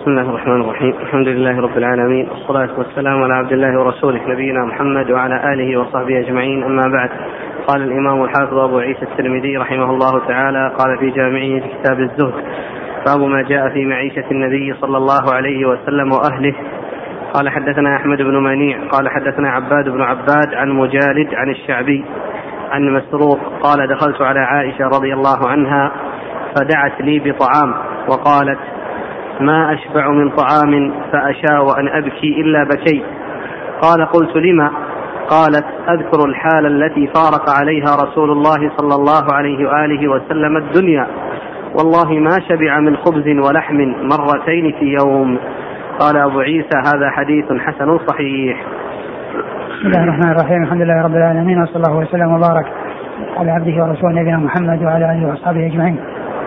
بسم الله الرحمن الرحيم. الحمد لله رب العالمين، والصلاة والسلام على عبد الله ورسوله نبينا محمد وعلى آله وصحبه أجمعين، أما بعد. قال الإمام الحافظ أبو عيسى الترمذي رحمه الله تعالى قال في جامعه في كتاب الزهد: باب ما جاء في معيشة النبي صلى الله عليه وسلم وأهله. قال حدثنا أحمد بن منيع قال حدثنا عباد بن عباد عن مجالد عن الشعبي عن مسروق قال: دخلت على عائشة رضي الله عنها فدعت لي بطعام وقالت: ما أشبع من طعام فأشاء أن أبكي إلا بكيت. قال: قلت: لما؟ قالت: أذكر الحال التي فارق عليها رسول الله صلى الله عليه وآله وسلم الدنيا، والله ما شبع من خبز ولحم مرتين في يوم. قال أبو عيسى: هذا حديث حسن صحيح. بسم الله الرحمن الرحيم. الحمد لله رب العالمين، وصلى الله وسلم وبارك على عبده ورسوله نبينا محمد وعلى آله وأصحابه أجمعين.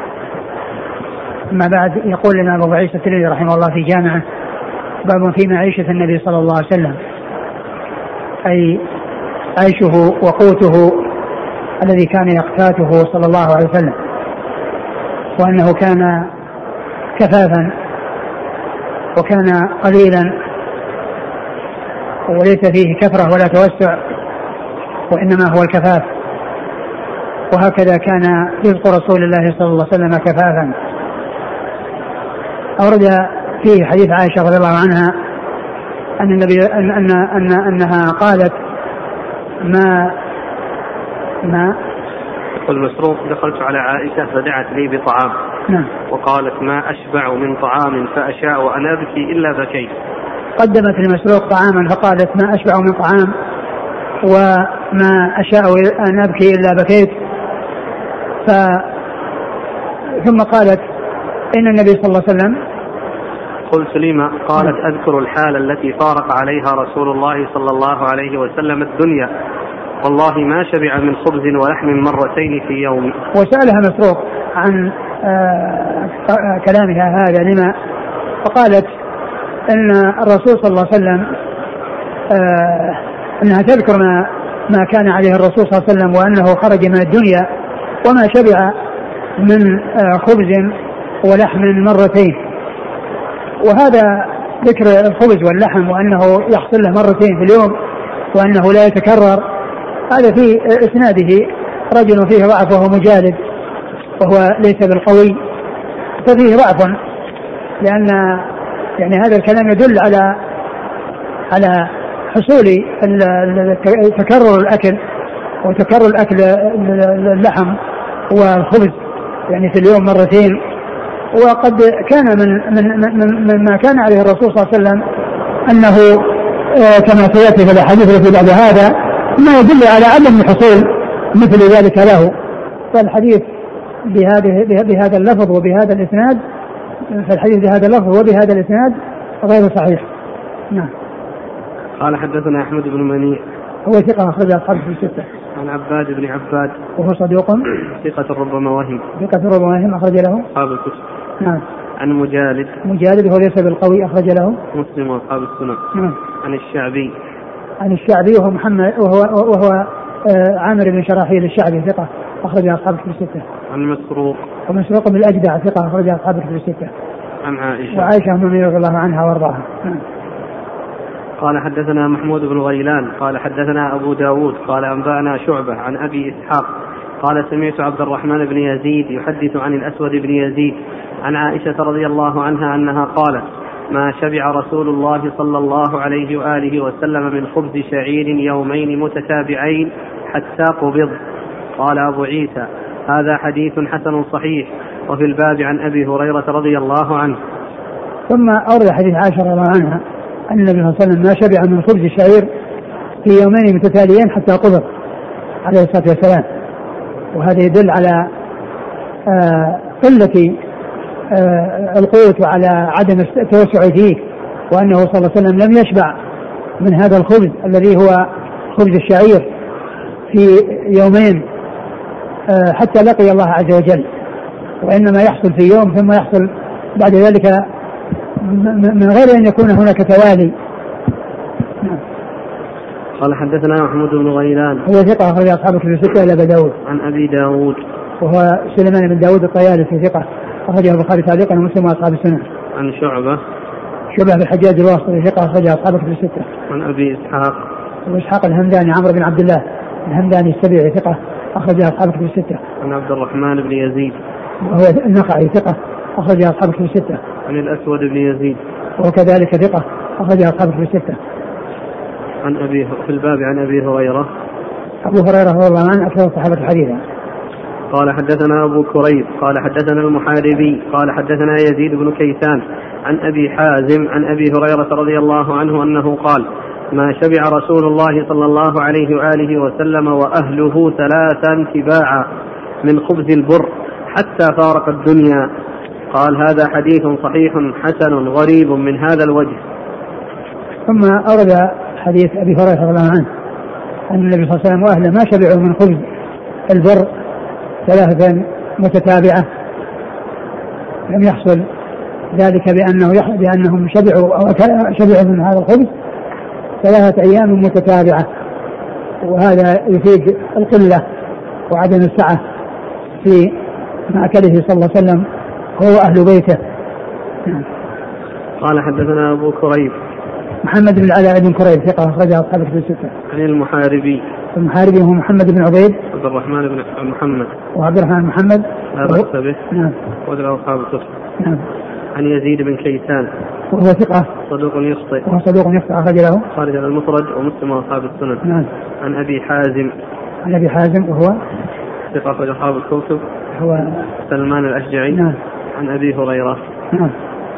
أما بعد، يقول لنا أبو عيسى الترمذي رحمه الله في جامعه: باب في معيشة النبي صلى الله عليه وسلم، أي عيشه وقوته الذي كان يقتاته صلى الله عليه وسلم، وأنه كان كفافا وكان قليلا وليس فيه كثرة ولا توسع، وإنما هو الكفاف. وهكذا كان رزق رسول الله صلى الله عليه وسلم كفافا. أورد فيه حديث عائشة رضي الله عنها أن النبي أنها قالت: ما يقول مسروق: دخلت على عائشة فدعت لي بطعام. نعم. وقالت: ما أشبع من طعام فأشاء أن أبكي إلا بكيت. قدمت لمسروق طعاما فقالت: ما أشبع من طعام وما أشاء أن أبكي إلا بكيت. ثم قالت: إن النبي صلى الله عليه وسلم. قلت: لما؟ قالت: أذكر الحال التي فارق عليها رسول الله صلى الله عليه وسلم الدنيا، والله ما شبع من خبز ولحم مرتين في يوم. وسألها مسروق عن كلامها هذا لما، فقالت أن الرسول صلى الله عليه وسلم أنها تذكر ما كان عليه الرسول صلى الله عليه وسلم، وأنه خرج من الدنيا وما شبع من خبز ولحم مرتين. وهذا ذكر الخبز واللحم وأنه يحصل له مرتين في اليوم وأنه لا يتكرر، هذا في إسناده رجل فيه ضعف وهو مجالد، وهو ليس بالقوي، ففيه ضعف، لأن يعني هذا الكلام يدل على حصول تكرر الأكل وتكرر الأكل اللحم والخبز يعني في اليوم مرتين. وقد كان من ما كان عليه الرسول صلى الله عليه وسلم أنه كما سيأتي في الحديث التي بعد هذا ما يدل على عدم حصول مثل ذلك له. فالحديث بهذا اللفظ وبهذا الإسناد، فالحديث بهذا اللفظ وبهذا الإسناد غير صحيح. نعم. قال حدثنا أحمد بن منيع هو ثقة أخرج أصحابه في الستة. عن عباد بن عباد وهو صدوق ثقة ربما وهم أخرج له أصحاب الكتب. نعم. عن مجالد وهو ليس بالقوي أخرج له مسلم وأصحاب السنن. نعم. عن الشعبي وهو محمد وهو عامر بن شراحيل الشعبي ثقة أخرج أصحابه في الستة. عن مسروق بن الأجدع ثقة أخرج أصحابه في الستة. عن وعائشة رضي الله عنها وارضاها. قال حدثنا محمود بن غيلان قال حدثنا أبو داود قال أنبأنا شعبة عن أبي إسحاق قال: سمعت عبد الرحمن بن يزيد يحدث عن الأسود بن يزيد عن عائشة رضي الله عنها أنها قالت: ما شبع رسول الله صلى الله عليه وآله وسلم من خبز شعير يومين متتابعين حتى قبض. قال أبو عيسى: هذا حديث حسن صحيح. وفي الباب عن أبي هريرة رضي الله عنه. ثم أورد حديث عائشة رضي الله عنها أن النبي صلى الله عليه وسلم ما شبع من خبز الشعير في يومين متتاليين حتى قبض عليه الصلاة والسلام. وهذا يدل على قلة القوت وعلى عدم التوسع فيه، وأنه صلى الله عليه وسلم لم يشبع من هذا الخبز الذي هو خبز الشعير في يومين حتى لقي الله عز وجل، وإنما يحصل في يوم ثم يحصل بعد ذلك من غير أن يكون هناك توالي. قال حدثنا محمود بن غيلان هو ثقة أخرج أصحابه في الستة إلى أبي داود. عن أبي داود وهو سليمان بن داود الطيالسي ثقة أخرجه البخاري تعليقا ومسلم وأصحاب السنن. عن شعبة بن الحجاج الواسطي ثقة أخرجه أصحاب الكتب الستة. عن أبي إسحاق الهمداني عمرو بن عبد الله الهمداني السبيعي ثقة أخرجه أصحاب الكتب الستة. عن عبد الرحمن بن يزيد وهو النخعي ثقة أخرجه أصحاب الكتب الستة. عن الأسود بن يزيد وكذلك ثقة أخرجه أصحاب الكتب الستة. عن في الباب عن أبي هريرة. أبو هريرة رضي الله عنه أكثر الصحابة حديثا. قال حدثنا أبو كريب قال حدثنا المحاربي قال حدثنا يزيد بن كيسان عن أبي حازم عن أبي هريرة رضي الله عنه أنه قال: ما شبع رسول الله صلى الله عليه وآله وسلم وأهله 3 تباعا من خبز البر حتى فارق الدنيا. قال: هذا حديث صحيح حسن غريب من هذا الوجه. ثم أورد حديث أبي هريرة رضي الله عنه أن النبي صلى الله عليه وسلم وأهله ما شبعوا من خبز البر 3 متتابعة. لم يحصل ذلك بأنهم شبعوا أو شبعوا من هذا الخبز 3 أيام متتابعة، وهذا يفيد القلة وعدم السعة في مأكله صلى الله عليه وسلم هو أهل بيته. قال حدثنا أبو كريب محمد بن العلاء بن كريب ثقة أخرجه أصحاب الكتب الستة. عن المحاربي هو محمد بن عبيد عبد الرحمن بن محمد وعبد الرحمن محمد لا بأس به. نعم. وله أصحاب الكتب. نعم. عن يزيد بن كيسان وهو ثقة صدوق يخطئ أخرج له خارج المفرد ومسلم وأصحاب السنن. نعم. عن أبي حازم وهو ثقة أخرج أصحاب الكتب هو سلمان الأشجعي. نعم. عن أبي هريرة. نعم.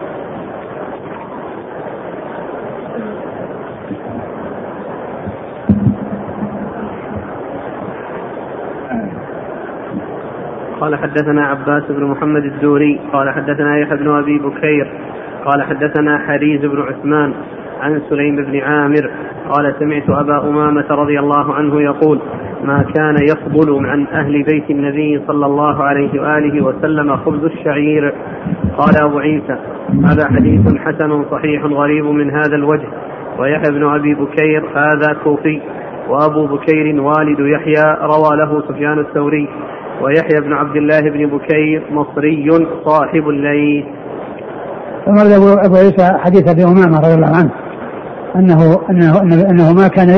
قال حدثنا عباس بن محمد الدوري قال حدثنا يحيى بن أبي بكير قال حدثنا حريز بن عثمان عن سليم بن عامر قال: سمعت أبا أمامة رضي الله عنه يقول: ما كان يفضل عن أهل بيت النبي صلى الله عليه وآله وسلم خبز الشعير. قال أبو عيسى: هذا حديث حسن صحيح غريب من هذا الوجه. ويحيى بن أبي بكير هذا كوفي، وأبو بكير والد يحيى روى له سفيان الثوري، ويحيى بن عبد الله بن بكير مصري صاحب الليث. ثم أبو عيسى حديث أبي أمامة رضي الله عنه أنه ما كان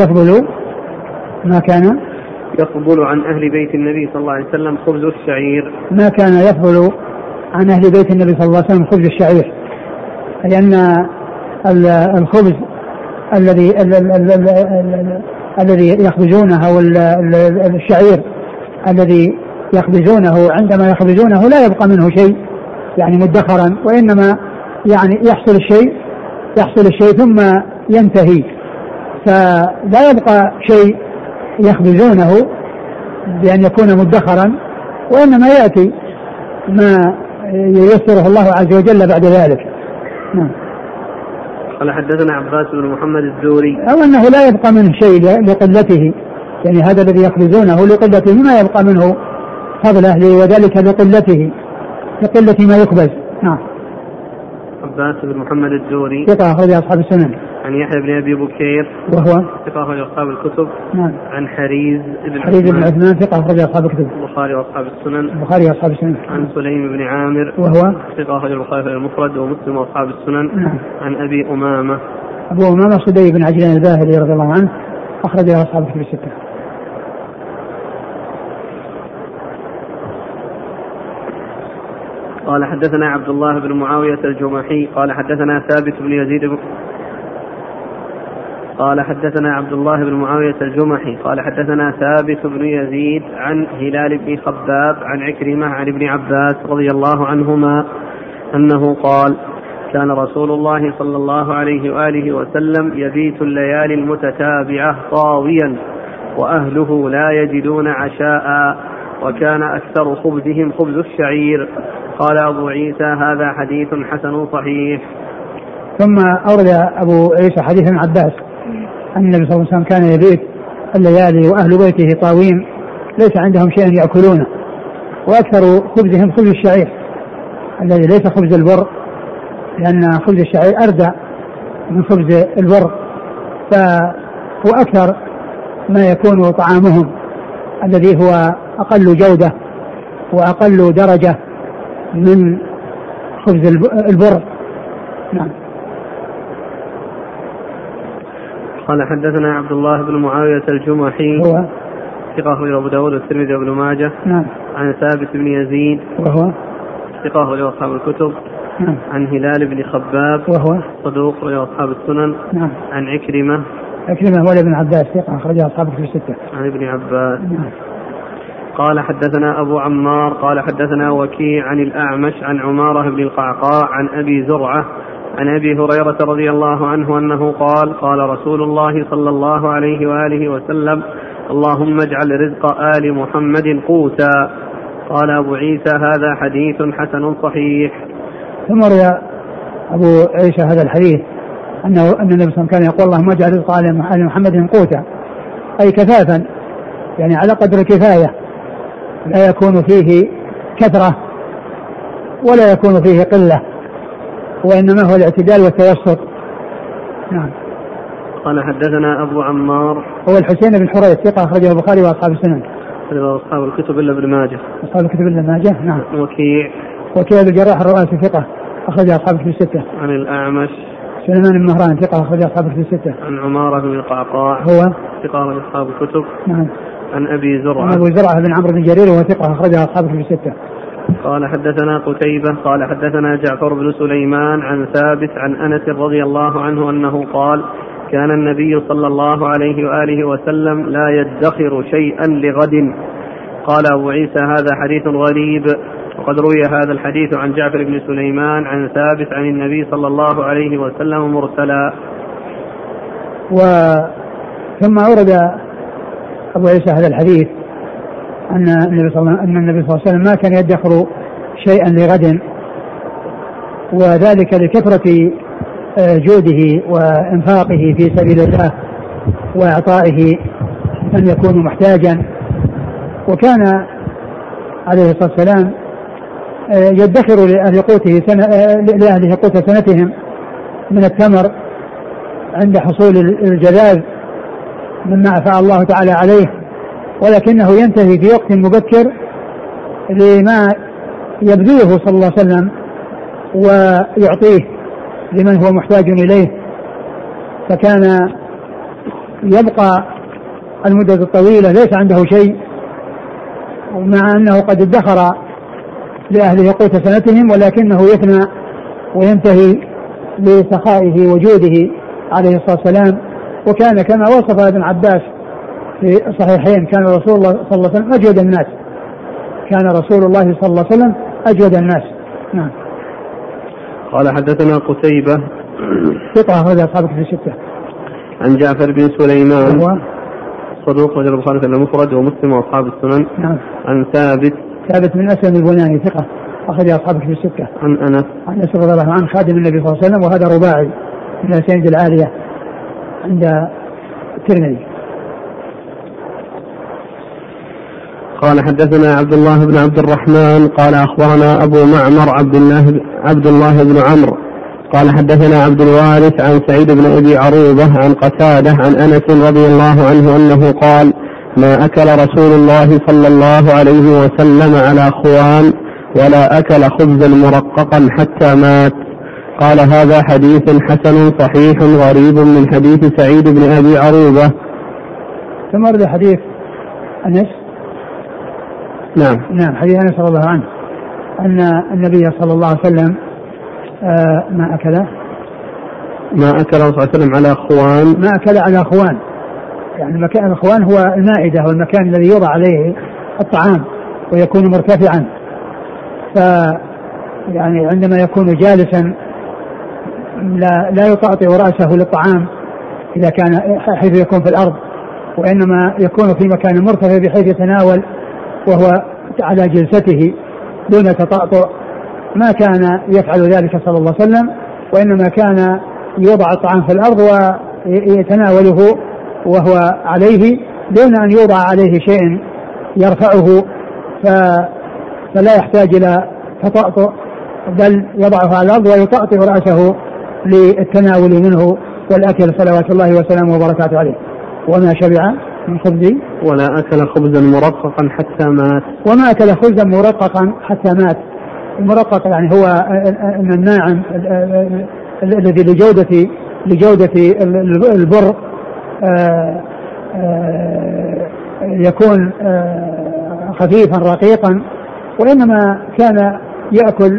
يفضل عن أهل بيت النبي صلى الله عليه وسلم خبز الشعير. ما كان يفضل عن أهل بيت النبي صلى الله عليه وسلم خبز الشعير، لأن الخبز الذي يخبزونه أو الشعير الذي يخبزونه عندما يخبزونه لا يبقى منه شيء يعني مدخرا، وإنما يعني يحصل الشيء ثم ينتهي، فلا يبقى شيء يخبزونه بأن يكون مدخرا، وإنما يأتي ما ييسره الله عز وجل بعد ذلك. نعم. قال حدثنا عباس بن محمد الدوري أو أنه لا يبقى منه شيء لقلته، يعني هذا الذي يخبزونه لقلته ما يبقى منه فضل أهله، وذلك لقلة ما يخبز. نعم. عباس بن محمد الدوري ثقة أخرج أصحاب السنن. عن يحيى بن أبي بكير وهو ثقة أخرج أصحاب الكتب. نعم. عن حريز بن عثمان ثقة أخرج أصحاب الكتب. البخاري وأصحاب السنن. عن سليم بن عامر وهو ثقة أخرج البخاري المفرد ومسلم وأصحاب السنن. نعم. عن أبي أمامة صدي بن عجلان الباهلي رضي الله عنه أخرج أصحاب الكتب الستة. قال حدثنا عبد الله بن معاوية الجمحي قال حدثنا ثابت بن يزيد قال حدثنا عبد الله بن معاوية الجمحي قال حدثنا ثابت بن يزيد عن هلال بن خباب عن عكرمة عن ابن عباس رضي الله عنهما أنه قال: كان رسول الله صلى الله عليه وآله وسلم يبيت الليالي المتتابعة طاويا وأهله لا يجدون عشاء، وكان أكثر خبزهم خبز الشعير. قال أبو عيسى: هذا حديث حسن صحيح. ثم أورد أبو عيسى حديث ابن عباس أن النبي صلى الله عليه وسلم كان يبيت الليالي وأهل بيته طاوين ليس عندهم شيء يأكلونه، وأكثر خبزهم خبز الشعير الذي ليس خبز البر، لأن خبز الشعير أردى من خبز البر، وأكثر ما يكون طعامهم الذي هو أقل جودة وأقل درجة من خبز البر، نعم. قال حدثنا عبد الله بن معاوية الجمحي هو ثقة أخرجه أبو داود والترمذي وابن ماجه. نعم. عن ثابت بن يزيد وهو ثقة أخرجه أصحاب الكتب. نعم. عن هلال بن خباب وهو صدوق أخرجه أصحاب السنن. نعم. عن عكرمة هو ابن عباس ثقة أخرجه أصحاب الكتب الستة. عن ابن عباس. نعم. قال حدثنا أبو عمار قال حدثنا وكيع عن الأعمش عن عمارة بن القعقاع عن أبي زرعة عن أبي هريرة رضي الله عنه أنه قال قال رسول الله صلى الله عليه وآله وسلم اللهم اجعل رزق آل محمد قوتا. قال أبو عيسى هذا حديث حسن صحيح. ثم روى أبو عيسى هذا الحديث أن النبي صلى الله عليه وسلم كان يقول اللهم اجعل رزق آل محمد قوتا، أي كفافا، يعني على قدر الكفاية، لا يكون فيه كثرة ولا يكون فيه قلة، وإنما هو الاعتدال والتوسط. نعم. قال حدثنا أبو عمار هو الحسين بن حريث ثقة أخرجه البخاري وأصحاب السنن. أصحاب الكتب إلا ابن ماجه. أصحاب الكتب إلا ابن ماجه. نعم. وكيع بن الجراح الرؤاسي ثقة أخرجه أصحاب الكتب الستة. عن الأعمش سليمان بن مهران ثقة أخرجه أصحاب الكتب الستة. عن عمارة بن القعقاع هو ثقة من أصحاب الكتب. نعم. عن أبي زرعة بن عمرو بن جرير وهو ثقة أخرجه أصحاب الكتب الستة. قال حدثنا قتيبة قال حدثنا جعفر بن سليمان عن ثابت عن أنس رضي الله عنه أنه قال كان النبي صلى الله عليه وآله وسلم لا يدخر شيئا لغد. قال أبو عيسى هذا حديث غريب، وقد روي هذا الحديث عن جعفر بن سليمان عن ثابت عن النبي صلى الله عليه وسلم مرسلا. ثم أورد أبو عيسى هذا الحديث أن النبي صلى الله عليه وسلم ما كان يدخر شيئا لغد، وذلك لكثرة جوده وإنفاقه في سبيل الله وإعطائه من يكون محتاجا. وكان عليه الصلاة والسلام يدخر لأهل قوت سنتهم من التمر عند حصول الجذاذ مما أفاء الله تعالى عليه، ولكنه ينتهي في وقت مبكر لما يبذله صلى الله عليه وسلم ويعطيه لمن هو محتاج إليه، فكان يبقى المدة الطويلة ليس عنده شيء، مع أنه قد ادخر لأهله قوت سنتهم، ولكنه يفنى وينتهي لسخائه وجوده عليه الصلاة والسلام. وكان كما وصف ابن عباس في الصحيحين كان رسول الله صلى الله عليه وسلم أجود الناس، كان رسول الله صلى الله عليه وسلم أجود الناس. نعم. قال حدثنا قتيبة ثقة أخرج أصحاب الكتب الستة. عن جعفر بن سليمان هو صدوق رجل البخاري المفرد ومسلم وأصحاب السنن. نعم. عن ثابت بن أسلم البناني ثقة أخرج أصحاب الكتب الستة. عن أنس رضي الله عنه خادم النبي صلى الله عليه وسلم، وهذا رباعي من الأسانيد العالية عند الترمذي. قال حدثنا عبد الله بن عبد الرحمن قال أخبرنا أبو معمر عبد الله بن عمرو قال حدثنا عبد الوارث عن سعيد بن أبي عروبة عن قتادة عن أنس رضي الله عنه أنه قال ما أكل رسول الله صلى الله عليه وسلم على خوان ولا أكل خبزا مرققا حتى مات. قال هذا حديث حسن صحيح غريب من حديث سعيد بن أبي عروبة. ثم ورد حديث أنس. نعم حديث أنس رضي الله عنه أن النبي صلى الله عليه وسلم ما أكل صلى الله عليه وسلم على خوان، ما أكل على خوان، يعني مكان الخوان هو المائدة والمكان الذي يوضع عليه الطعام ويكون مرتفعا، يعني عندما يكون جالسا لا يطأطئ رأسه للطعام إذا كان حيث يكون في الأرض، وإنما يكون في مكان مرتفع بحيث يتناول وهو على جلسته دون تطأطؤ. ما كان يفعل ذلك صلى الله عليه وسلم، وإنما كان يوضع الطعام في الأرض ويتناوله وهو عليه دون أن يوضع عليه شيء يرفعه، فلا يحتاج إلى تطأطؤ، بل يضعه على الأرض ويطأطئ رأسه للتناول منه والأكل صلوات الله وسلامه وبركاته عليه. وما شبع من خبز ولا أكل خبزا مرققا حتى مات. وما أكل خبزا مرققا حتى مات. المرقق يعني هو الناعم الذي لجودة البر يكون خفيفا رقيقا، وإنما كان يأكل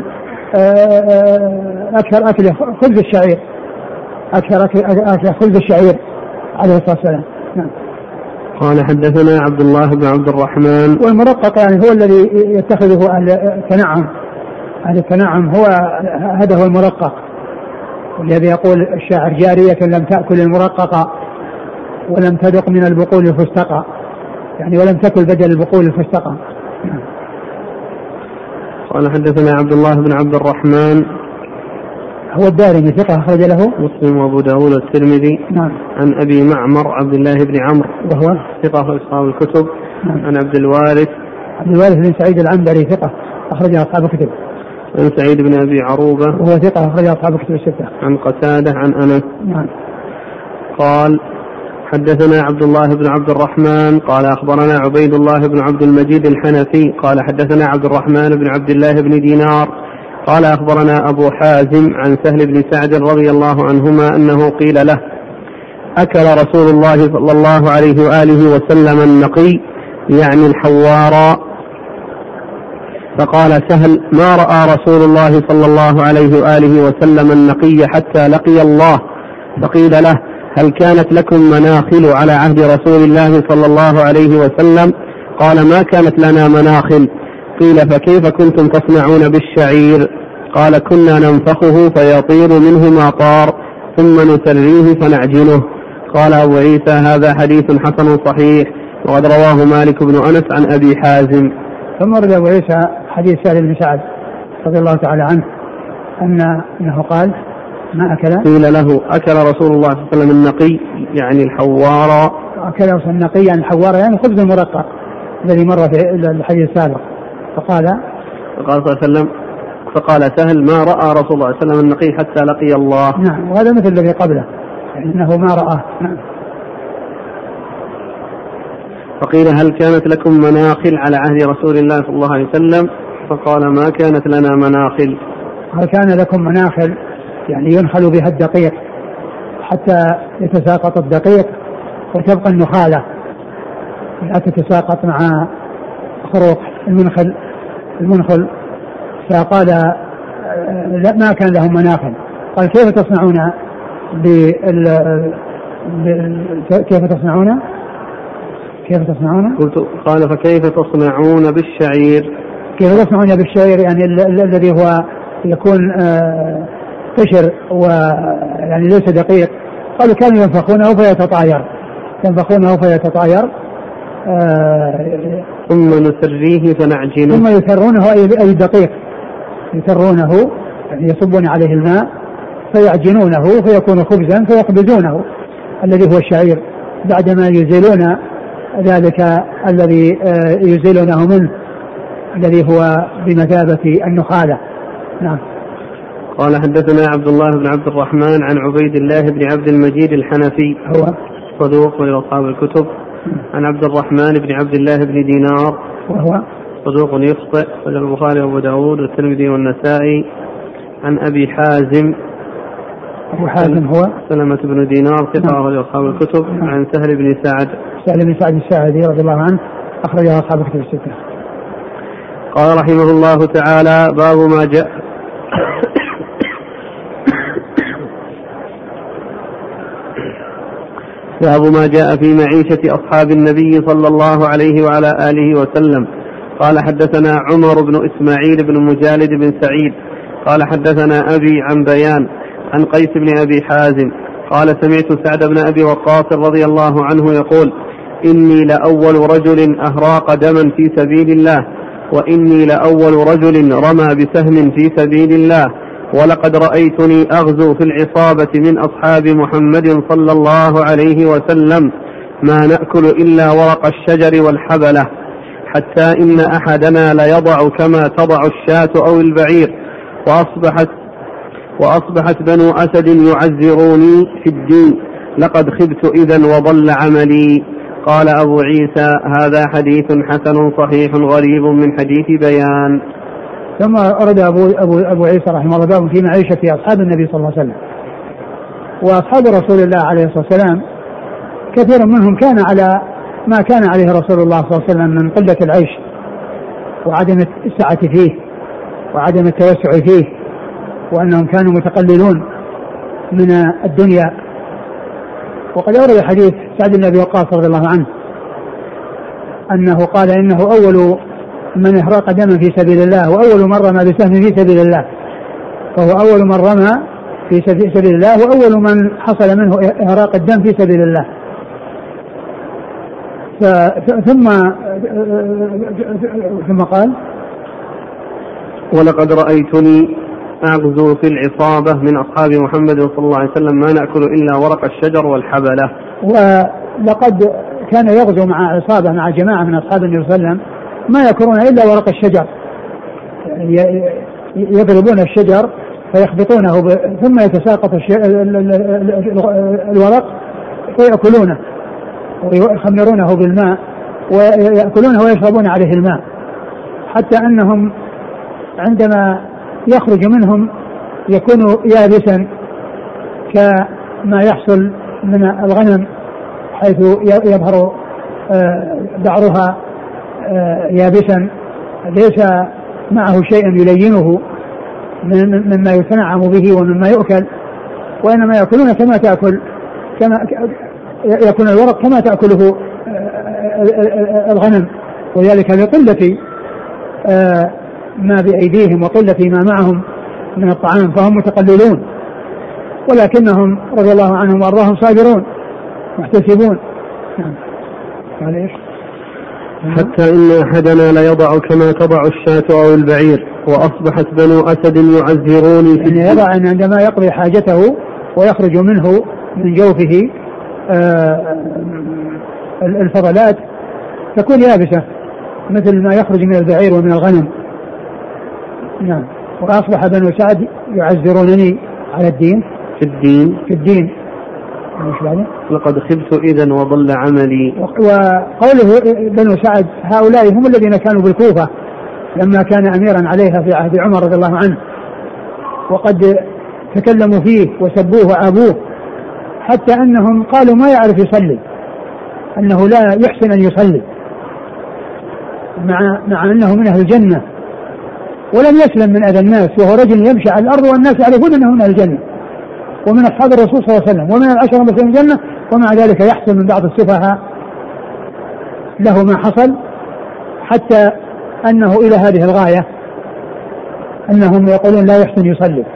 أكثر أكل خبز الشعير، أكثر خبز الشعير عليه الصلاة والسلام. نعم. قال حدثنا عبد الله بن عبد الرحمن. والمرقق يعني هو الذي يتخذه أهل التنعم، أهل التنعم هذا هو المرقق، الذي يقول الشاعر: جارية لم تأكل المرقق ولم تذق من البقول الفستقى، يعني ولم تأكل بدل البقول الفستقى. قال حدثنا عبد الله بن عبد الرحمن هو الدارمي ثقة أخرج له مسلم وأبو داود والترمذي. نعم. عن أبي معمر عبد الله بن عمرو وهو ثقة في أصحاب الكتب. نعم. عن عبد الوارث بن سعيد العنبري ثقة أخرج أصحاب الكتب. عن سعيد بن أبي عروبة وهو ثقة أخرج أصحاب الكتب الستة. عن قتادة عن أنس. نعم. قال حدثنا عبد الله بن عبد الرحمن قال أخبرنا عبيد الله بن عبد المجيد الحنفي قال حدثنا عبد الرحمن بن عبد الله بن دينار قال أخبرنا أبو حازم عن سهل بن سعد رضي الله عنهما أنه قيل له: أكل رسول الله صلى الله عليه وآله وسلم النقي، يعني الحوارى. فقال سهل: ما رأى رسول الله صلى الله عليه وآله وسلم النقي حتى لقي الله. فقيل له: هل كانت لكم مناخل على عهد رسول الله صلى الله عليه وسلم؟ قال: ما كانت لنا مناخل. قيل: فكيف كنتم تصنعون بالشعير؟ قال: كنا ننفخه فيطير منه ما طار ثم نسريه فنعجنه. قال أبو عيسى: هذا حديث حسن صحيح، وقد رواه مالك بن أنس عن أبي حازم. ثم ورد أبو عيسى حديث سهل بن سعد رضي الله تعالى عنه أنه قال: ما أكل؟ قيل له: أكل رسول الله صلى الله عليه وسلم النقي، يعني الحوارى. أكل رسول النقي يعني الحوارى، يعني خبز المرقق الذي مر في الحديث السابق. فقال صلى الله عليه وسلم: فقال سهل: ما رأى رسول الله صلى الله عليه وسلم النقي حتى لقي الله. نعم. وهذا مثل الذي قبله، يعني أنه ما رآه. نعم. فقيل: هل كانت لكم مناخل على عهد رسول الله صلى الله عليه وسلم؟ فقال: ما كانت لنا مناخل. هل كان لكم مناخل يعني ينخل بها الدقيق حتى يتساقط الدقيق وتبقى النخالة لا تتساقط مع خروق المنخل. فقال: لا، ما كان لهم مناخل. قال: كيف تصنعون كيف تصنعون؟ قال: فكيف تصنعون بالشعير؟ كيف تصنعون بالشعير يعني الذي هو يكون قشر ويعني ليس دقيق. قالوا: كانوا ينفخونه فيتطاير ثم نسريه فنعجنه. ثم يسرونه أي دقيق، يسرونه يعني يصبون عليه الماء فيعجنونه فيكون خبزا فيخبزونه الذي هو الشعير، بعدما يزيلون ذلك الذي يزيلونه منه الذي هو بمثابة النخالة. نعم. قال حدثنا عبد الله بن عبد الرحمن عن عبيد الله بن عبد المجيد الحنفي هو صدوق من أصحاب الكتب. عن عبد الرحمن بن عبد الله بن دينار وهو صدوق يخطئ، وله البخاري وأبو داود والترمذي والنسائي. عن أبي حازم. أبو حازم هو سلمة بن دينار ثقة وله أصحاب الكتب. عن سهل بن سعد الساعدي رضي الله عنه أخرجه أصحاب الكتب الستة. قال رحمه الله تعالى: باب ما جاء في معيشة أصحاب النبي صلى الله عليه وعلى آله وسلم. قال حدثنا عمر بن إسماعيل بن مجالد بن سعيد قال حدثنا أبي عن بيان عن قيس بن أبي حازم قال: سمعت سعد بن أبي وقاص رضي الله عنه يقول: إني لأول رجل أهراق دما في سبيل الله، وإني لأول رجل رمى بسهم في سبيل الله، ولقد رأيتني أغزو في العصابة من أصحاب محمد صلى الله عليه وسلم، ما نأكل إلا ورق الشجر والحبلة، حتى إن أحدنا ليضع كما تضع الشاة أو البعير، وأصبحت بنو أسد يعزروني في الدين، لقد خبت إذن وضل عملي. قال أبو عيسى: هذا حديث حسن صحيح غريب من حديث بيان. ثم أرد أبو عيسى رحمه الله باب في معيشة أصحاب النبي صلى الله عليه وسلم. وأصحاب رسول الله عليه الصلاة والسلام كثير منهم كان على ما كان عليه رسول الله صلى الله عليه وسلم من قلة العيش وعدم السعة فيه وعدم التوسع فيه، وأنهم كانوا متقللون من الدنيا. وقد أورد حديث سعد بن أبي وقاص رضي الله عنه أنه قال إنه أول من احرق دما في سبيل الله وأول من رمى بسهم في سبيل الله، فهو أول من رمى في سبيل الله وأول من حصل منه إحراق الدم في سبيل الله. ثم قال ولقد رأيتني أغزو في العصابة من أصحاب محمد صلى الله عليه وسلم ما نأكل إلا ورق الشجر والحبلة. ولقد كان يغزو مع عصابة مع جماعة من أصحاب النبي صلى الله عليه وسلم ما يأكلون إلا ورق الشجر، يضربون الشجر فيخبطونه ثم يتساقط الورق فيأكلونه ويخمرونه بالماء ويأكلونه ويشربون عليه الماء، حتى أنهم عندما يخرج منهم يكون يابسا كما يحصل من الغنم حيث يظهر بعرها يابسا ليس معه شيء يلينه مما يتنعم به ومما يؤكل، وإنما يأكلون كما يكون الورق كما تأكله الغنم، وذلك لقلة ما بأيديهم وقلة ما معهم من الطعام، فهم متقللون، ولكنهم رضي الله عنهم وارضاهم صابرون محتسبون. حتى إن أحدنا ليضع كما تضع الشاة أو البعير، وأصبحت بنو أسد يعذروني في يعني يضع عندما يقضي حاجته ويخرج منه من جوفه الفضلات تكون يابسة مثل ما يخرج من البعير ومن الغنم. نعم. وأصبح بنو سعد يعذرونني على الدين في الدين. لقد خبت إذن وضل عملي. وقوله بنو سعد هؤلاء هم الذين كانوا بالكوفة لما كان أميرا عليها في عهد عمر رضي الله عنه، وقد تكلموا فيه وسبوه وعابوه حتى أنهم قالوا ما يعرف يصلي، أنه لا يحسن أن يصلي مع أنه من أهل الجنة ولم يسلم من أذى الناس، وهو رجل يمشي على الأرض والناس يعرفون أنه من أهل الجنة ومن أصحاب الرسول صلى الله عليه وسلم ومن العشرة المبشرين بالجنة، ومع ذلك يحصل من بعض السفهاء له ما حصل، حتى أنه إلى هذه الغاية أنهم يقولون لا يحسن يصلي.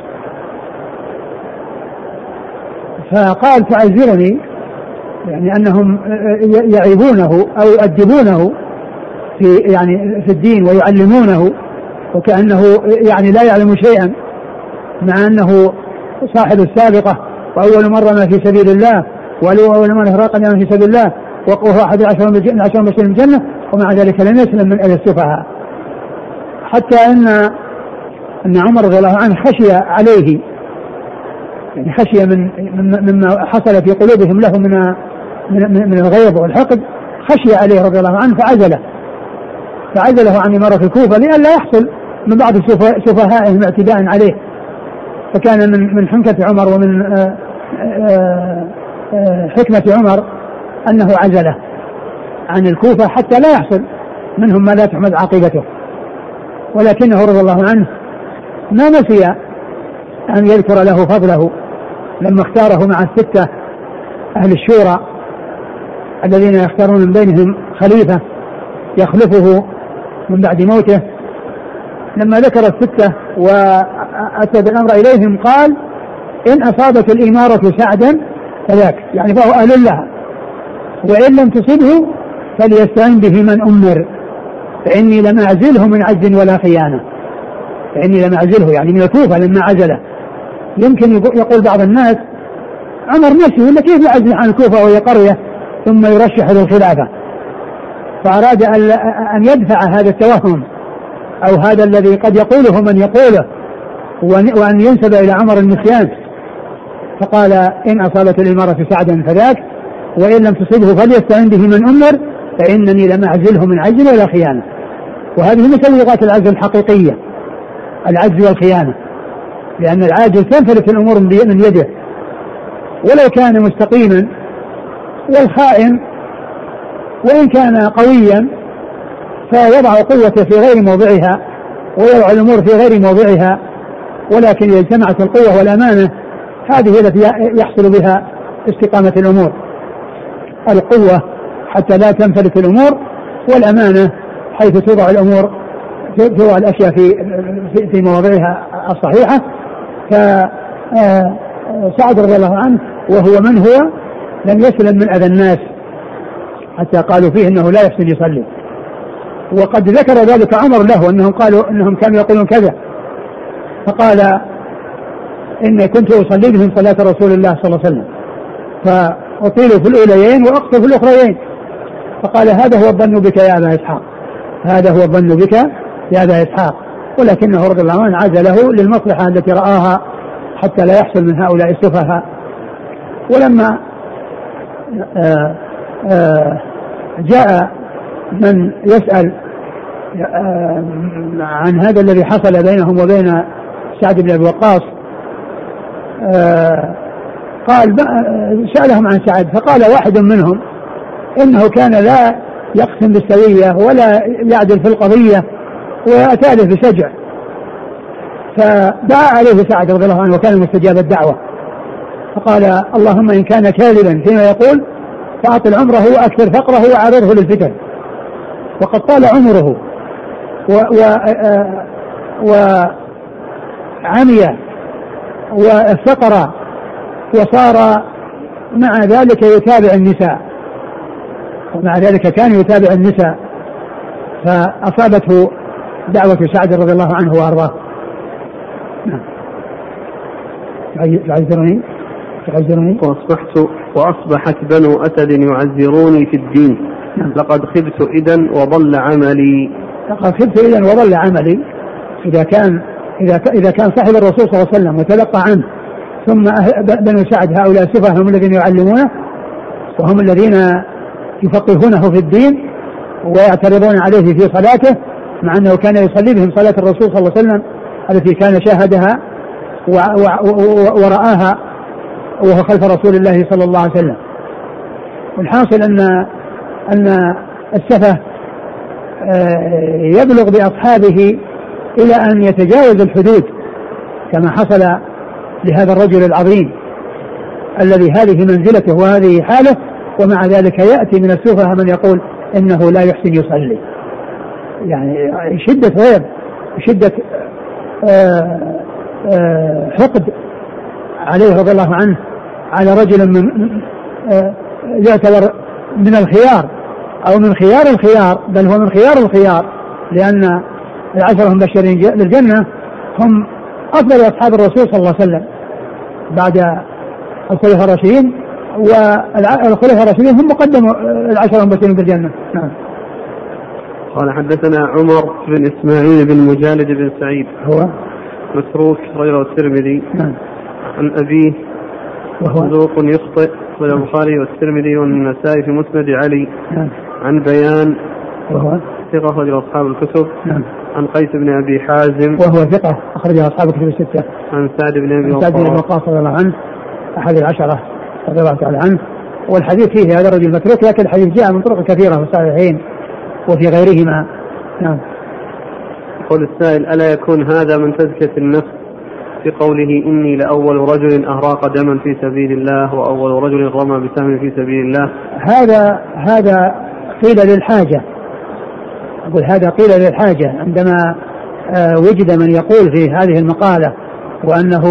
فقال تعذرني، يعني أنهم يعيبونه أو يؤدبونه في الدين ويعلمونه وكأنه يعني لا يعلم شيئا، مع أنه صاحب السابقة وأول مرة ما في سبيل الله وأول من اهراق في سبيل الله وهو أحد العشر المبشرين بالجنة، ومع ذلك لم يسلم من أذى السفهاء، حتى أن عمر رضي الله عنه خشي عليه، يعني خشي مما حصل في قلوبهم له من الغيظ والحقد، خشي عليه رضي الله عنه فعزله عن إمارة الكوفة لئلا يحصل من بعض سفهائهم اعتداء عليه. فكان من حنكة عمر ومن حكمة عمر أنه عزله عن الكوفة حتى لا يحصل منهم ما لا تحمد عاقبته. ولكنه رضي الله عنه ما نسي أن يذكر له فضله لما اختاره مع الستة أهل الشورى الذين يختارون من بينهم خليفة يخلفه من بعد موته. لما ذكر الستة وأتى بالأمر إليهم قال إن أصابت الإمارة سعدا فذاك، يعني فهو أهل لها، وإن لم تصبه فليستعن به من أمر، فإني لم أعزله من عجز ولا خيانة. فإني لم أعزله يعني من الكوفة لما عزله. يمكن يقول بعض الناس عمر نفسه ولا كيف يعزل عن الكوفة وهي قرية ثم يرشح للخلافة، فأراد أن يدفع هذا التوهم أو هذا الذي قد يقوله من يقوله وأن ينسب إلى عمر النسيان، فقال إن أصابت الإمارة سعدا فذاك، وإن لم تصبه فليستعن به من أمر، فإنني لم أعزله من عجل ولا خيانة. وهذه مسوغات العزل الحقيقية العجز والخيانة، لأن العاجز تنفلت الأمور من يده ولو كان مستقيما، والخائن وإن كان قويا فيضع قوته في غير موضعها ويضع الأمور في غير موضعها، ولكن إذا اجتمعت القوة والأمانة هذه التي يحصل بها استقامة الأمور، القوة حتى لا تنفلت الأمور، والأمانة حيث توضع الأمور توضع الأشياء في مواضعها الصحيحة. فسعد رضي الله عنه وهو من هو لم يسلم من أذى الناس حتى قالوا فيه إنه لا يحسن يصلي، وقد ذكر ذلك عمر له أنهم قالوا إنهم كانوا يقولون كذا، فقال إني كنت أصلي بهم صلاة رسول الله صلى الله عليه وسلم فأطيل في الأوليين وأقصر في الأخريين، فقال هذا هو الظن بك يا أبا إسحاق، هذا هو الظن بك يا أبا إسحاق، ولكنه رضي الله عنه عزله للمصلحة التي رآها حتى لا يحصل من هؤلاء السفهاء. ولما جاء من يسأل عن هذا الذي حصل بينهم وبين سعد بن أبي وقاص قال سألهم عن سعد، فقال واحد منهم إنه كان لا يقسم بالسوية ولا يعدل في القضية وأتى له بسجع، فدعا عليه سعد رضي الله عنه وكان مستجاب الدعوة، فقال اللهم إن كان كاذبا فيما يقول فأطل عمره وأكثر فقره وعرضه للفتن، وقد طال عمره وعمي وافتقر وصار مع ذلك يتابع النساء، ومع ذلك كان يتابع النساء، فأصابته دعوة سعد رضي الله عنه وأرضاه. تعذرني وأصبحت بنو أسد يعذروني في الدين لقد خبت إذن وضل عملي. إذا كان صاحب الرسول صلى الله عليه وسلم وتلقى عنه ثم بنو سعد هؤلاء السفهاء هم الذين يعلمونه وهم الذين يفقهونه في الدين ويعترضون عليه في صلاته، مع أنه كان يصلي بهم صلاة الرسول صلى الله عليه وسلم التي كان شاهدها ورآها وهو خلف رسول الله صلى الله عليه وسلم. والحاصل أن السفه يبلغ بأصحابه إلى أن يتجاوز الحدود كما حصل لهذا الرجل العظيم الذي هذه منزلته وهذه حاله، ومع ذلك يأتي من السفهاء من يقول إنه لا يحسن يصلي، يعني شدة غيب، شدة حقد عليه رضي الله عنه على رجل من يعتبر من الخيار أو من خيار الخيار، بل هو من خيار الخيار، لأن العشرة المبشرين للجنة هم أفضل أصحاب الرسول صلى الله عليه وسلم بعد الخلفاء الراشدين، والخلفاء الراشدين هم مقدموا العشرة المبشرين بالجنة. نعم. قال حدثنا عمر بن إسماعيل بن مجالد بن سعيد هو مسروق غير الترمذي. نعم. عن أبيه وهو صدوق يخطئ وله البخاري والترمذي والنسائي في مسند علي. نعم. عن بيان وهو ثقة أخرج أصحاب الكتب. نعم. عن قيس بن أبي حازم وهو ثقة أخرج أصحاب الكتب الستة. عن سعد بن أبي وقاص رضي الله عنه أحد العشرة رضي الله تعالى عنه، والحديث فيه هذا الرجل متروك، لكن الحديث جاء من طرق كثيرة في الصحيحين وفي غيرهما. نعم. يقول السائل ألا يكون هذا من تزكية النفس في قوله إني لأول رجل أهراق دما في سبيل الله وأول رجل رمى بسهم في سبيل الله؟ هذا قيل للحاجة، أقول هذا قيل للحاجة عندما وجد من يقول في هذه المقالة وأنه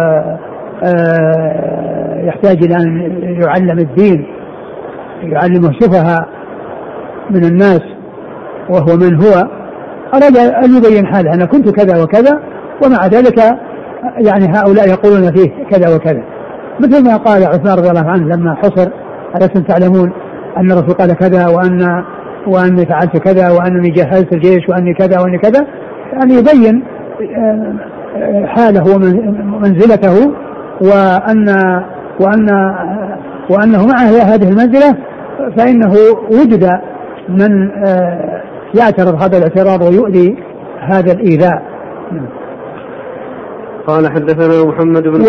يحتاج إلى أن يعلم الدين، يعلمه سفهاء من الناس وهو من هو، أراد أن يبين حاله أنا كنت كذا وكذا، ومع ذلك يعني هؤلاء يقولون فيه كذا وكذا، مثل ما قال عثمان رضي الله عنه لما حصر ألستم تعلمون أن الرسول قال كذا وأني فعلت كذا وأنني جهزت الجيش وأني كذا وأني كذا، أن يبين حاله ومنزلته وأنه مع هذه المنزلة فإنه وجد من يعترض هذا الاعتراض ويؤذي هذا الإيذاء. قال حدثنا محمد بن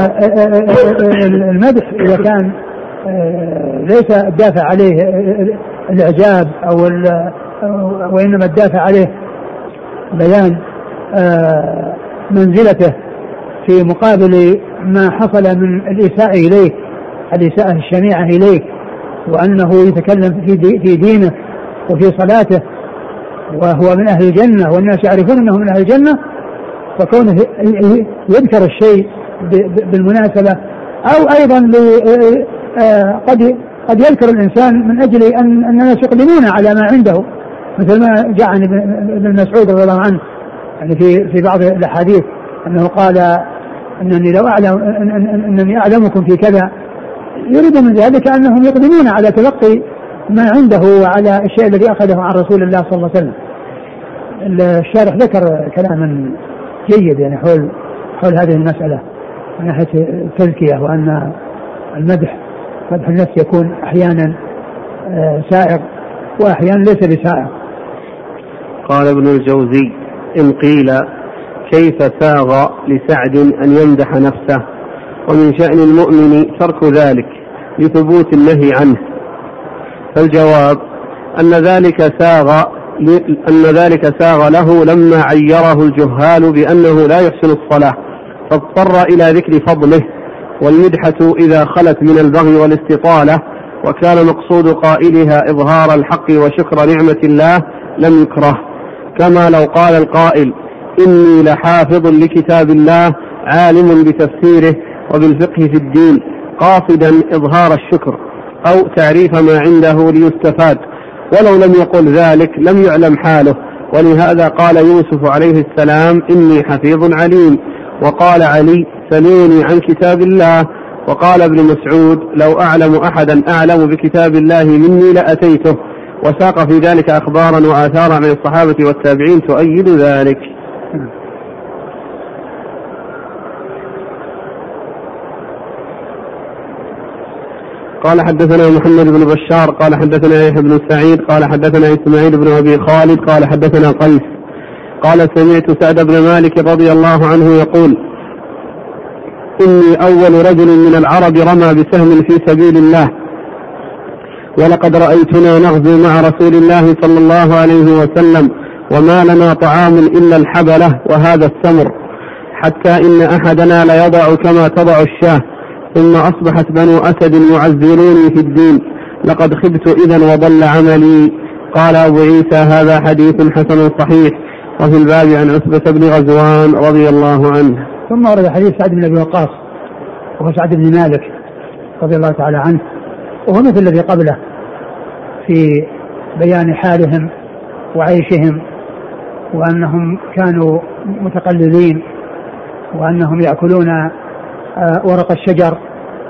والمدح إذا كان ليس الدافع عليه الإعجاب وإنما الدافع عليه بيان منزلته في مقابل ما حصل من الإساءة إليه، الإساءة الشنيعة إليه، وأنه يتكلم في دينه وفي صلاته وهو من أهل الجنة والناس يعرفون أنه من أهل الجنة، فكونه يذكر الشيء بالمناسبة أو أيضا قد يذكر الإنسان من أجل أن الناس يقدمون على ما عنده، مثل ما جاء عن ابن مسعود رضي الله عنه يعني في بعض الأحاديث أنه قال أنني أعلمكم في كذا، يريد من ذلك أنهم يقدمون على تلقي ما عنده وعلى الشيء الذي أخذه عن رسول الله صلى الله عليه وسلم. الشارح ذكر كلاما جيد يعني حول هذه المسألة من ناحية التزكية، وأن المدح مدح النفس يكون أحيانا سائغ وأحيانا ليس بسائغ. قال ابن الجوزي: إن قيل كيف ساغ لسعد أن يمدح نفسه ومن شأن المؤمن ترك ذلك لثبوت النهي عنه، فالجواب أن ذلك ساغ له لما عيره الجهال بأنه لا يحسن الصلاة فاضطر إلى ذكر فضله، والمدحة إذا خلت من البغي والاستطالة وكان مقصود قائلها إظهار الحق وشكر نعمة الله لم يكره، كما لو قال القائل: إني لحافظ لكتاب الله عالم بتفسيره وبالفقه في الدين، قاصدا إظهار الشكر أو تعريف ما عنده ليستفاد، ولو لم يقل ذلك لم يعلم حاله. ولهذا قال يوسف عليه السلام: إني حفيظ عليم، وقال علي: سلوني عن كتاب الله، وقال ابن مسعود: لو أعلم أحدا أعلم بكتاب الله مني لأتيته، وساق في ذلك أخبارا وآثارا من الصحابة والتابعين تؤيد ذلك. قال حدثنا محمد بن بشار قال حدثنا يحيى بن سعيد قال حدثنا إسماعيل بن أبي خالد قال حدثنا قيس قال: سمعت سعد بن مالك رضي الله عنه يقول: إني أول رجل من العرب رمى بسهم في سبيل الله، ولقد رأيتنا نغزو مع رسول الله صلى الله عليه وسلم وما لنا طعام إلا الحبلة وهذا السمر، حتى إن أحدنا ليضع كما تضع الشاة، ثم أصبحت بنو أسد يعذروني في الدين، لقد خبت إذن وضل عملي. قال أبو عيسى: هذا حديث حسن صحيح. وفي الباب عن عتبة بن غزوان رضي الله عنه. ثم ورد حديث سعد بن أبي وقاص وهو سعد بن مالك رضي الله تعالى عنه، وهو مثل الذي قبله في بيان حالهم وعيشهم، وأنهم كانوا متقللين، وأنهم يأكلون ورق الشجر،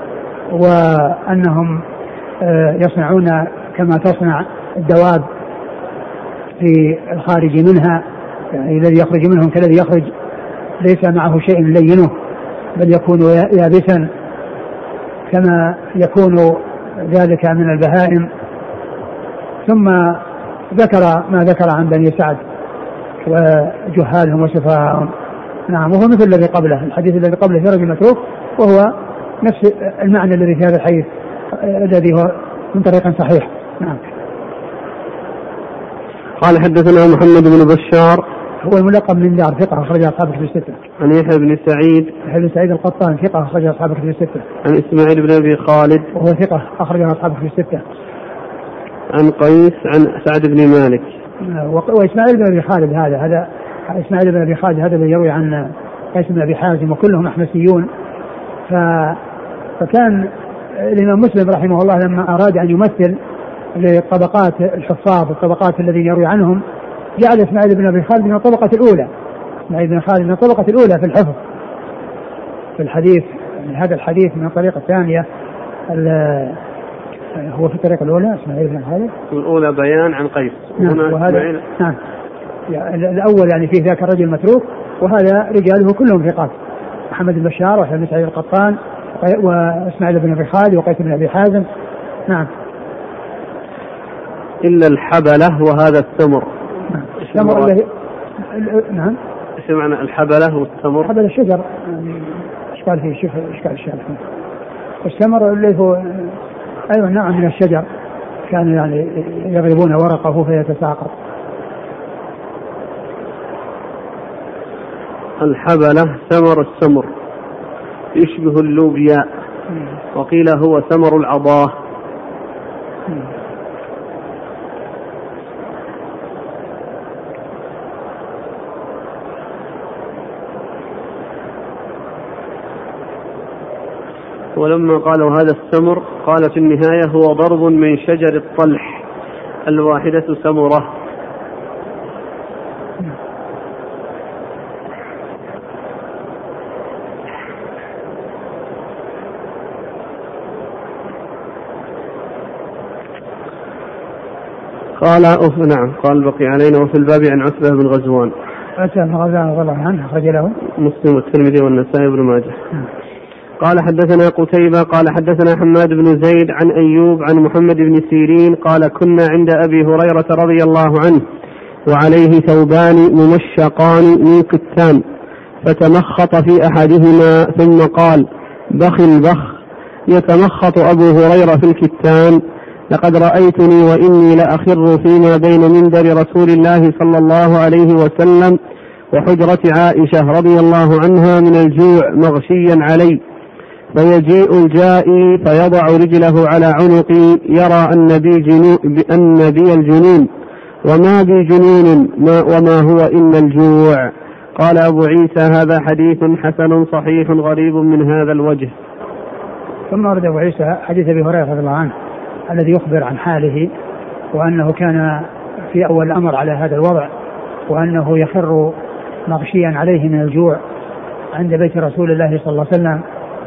وأنهم يصنعون كما تصنع الدواب في الخارج منها، يعني الذي يخرج منهم كالذي يخرج ليس معه شيء لينه بل يكون يابسا كما يكون ذلك من البهائم. ثم ذكر ما ذكر عن بني سعد وجهالهم وسفهاءهم. نعم، وهو مثل الذي قبله، الحديث الذي قبله في رجل متروك، وهو نفس المعنى الذي في هذا الحديث الذي هو من طريق صحيح. نعم. قال حدثنا محمد بن بشار هو الملقب من دار، ثقة أخرج أصحاب الكتب الستة. عن يحيى بن سعيد القطان، ثقة أخرج أصحاب الكتب الستة. عن إسماعيل بن أبي خالد وهو ثقة أخرج أصحاب الكتب الستة. عن قيس عن سعد بن مالك. وإسماعيل بن أبي خالد هذا إسماعيل بن أبي خالد هذا الذي يروي عن قيس بن أبي حازم، وكلهم أحمسيون. فكان الإمام مسلم رحمه الله لما أراد أن يمثل لطبقات الحفاظ والطبقات الذين يروي عنهم جعل إسماعيل بن أبي خالد من الطبقة الأولى، إسماعيل بن خالد من الطبقة الأولى في الحفظ في الحديث. يعني هذا الحديث من الطريقة الثانية، هو في الطريقة الأولى إسماعيل بن خالد الأولى بيان عن قيس. نعم، وهذا نعم يعني الأول يعني فيه ذاك الرجل المتروك، وهذا رجاله كلهم ثقات: محمد بن بشار ويحيى بن سعيد القطان وإسماعيل بن أبي خالد وقيس بن أبي حازم. نعم. إلا الحبلة وهذا السمر. السمر الذي نعم ايش معنى الحبلة والتمر؟ الحبلة الشجر اشكال فيه، شوف اشكال الشارع. والتمر اللي هو ايضا نوع من الشجر كانوا يعني يضربون ورقه فيتساقط. الحبلة ثمر السمر يشبه اللوبيا، وقيل هو ثمر العضاه. ولما قالوا هذا السمر قال في النهاية هو ضرب من شجر الطلح الواحدة سمرة. قال نعم. قال بقي علينا وفي الباب عن عتبة بن غزوان. عتبة بن غزوان رضي الله عنه أخرج له مسلم والترمذي والنسائي بن ماجه. قال حدثنا قتيبة قال حدثنا حماد بن زيد عن أيوب عن محمد بن سيرين قال كنا عند أبي هريرة رضي الله عنه وعليه ثوبان ممشقان من كتان فتمخط في أحدهما ثم قال بخ البخ يتمخط أبو هريرة في الكتان لقد رأيتني وإني لأخر فيما بين منبر رسول الله صلى الله عليه وسلم وحجرة عائشة رضي الله عنها من الجوع مغشيا علي، فيجيء الجائي فيضع رجله على عنقي يرى أن بي الجنون وما بي جنون وما هو إلا الجوع. قال أبو عيسى هذا حديث حسن صحيح غريب من هذا الوجه. ثم ورد أبو عيسى حديث أبي هريرة رضي الله عنه الذي يخبر عن حاله وأنه كان في أول الأمر على هذا الوضع وأنه يخر مغشيا عليه من الجوع عند بيت رسول الله صلى الله عليه وسلم،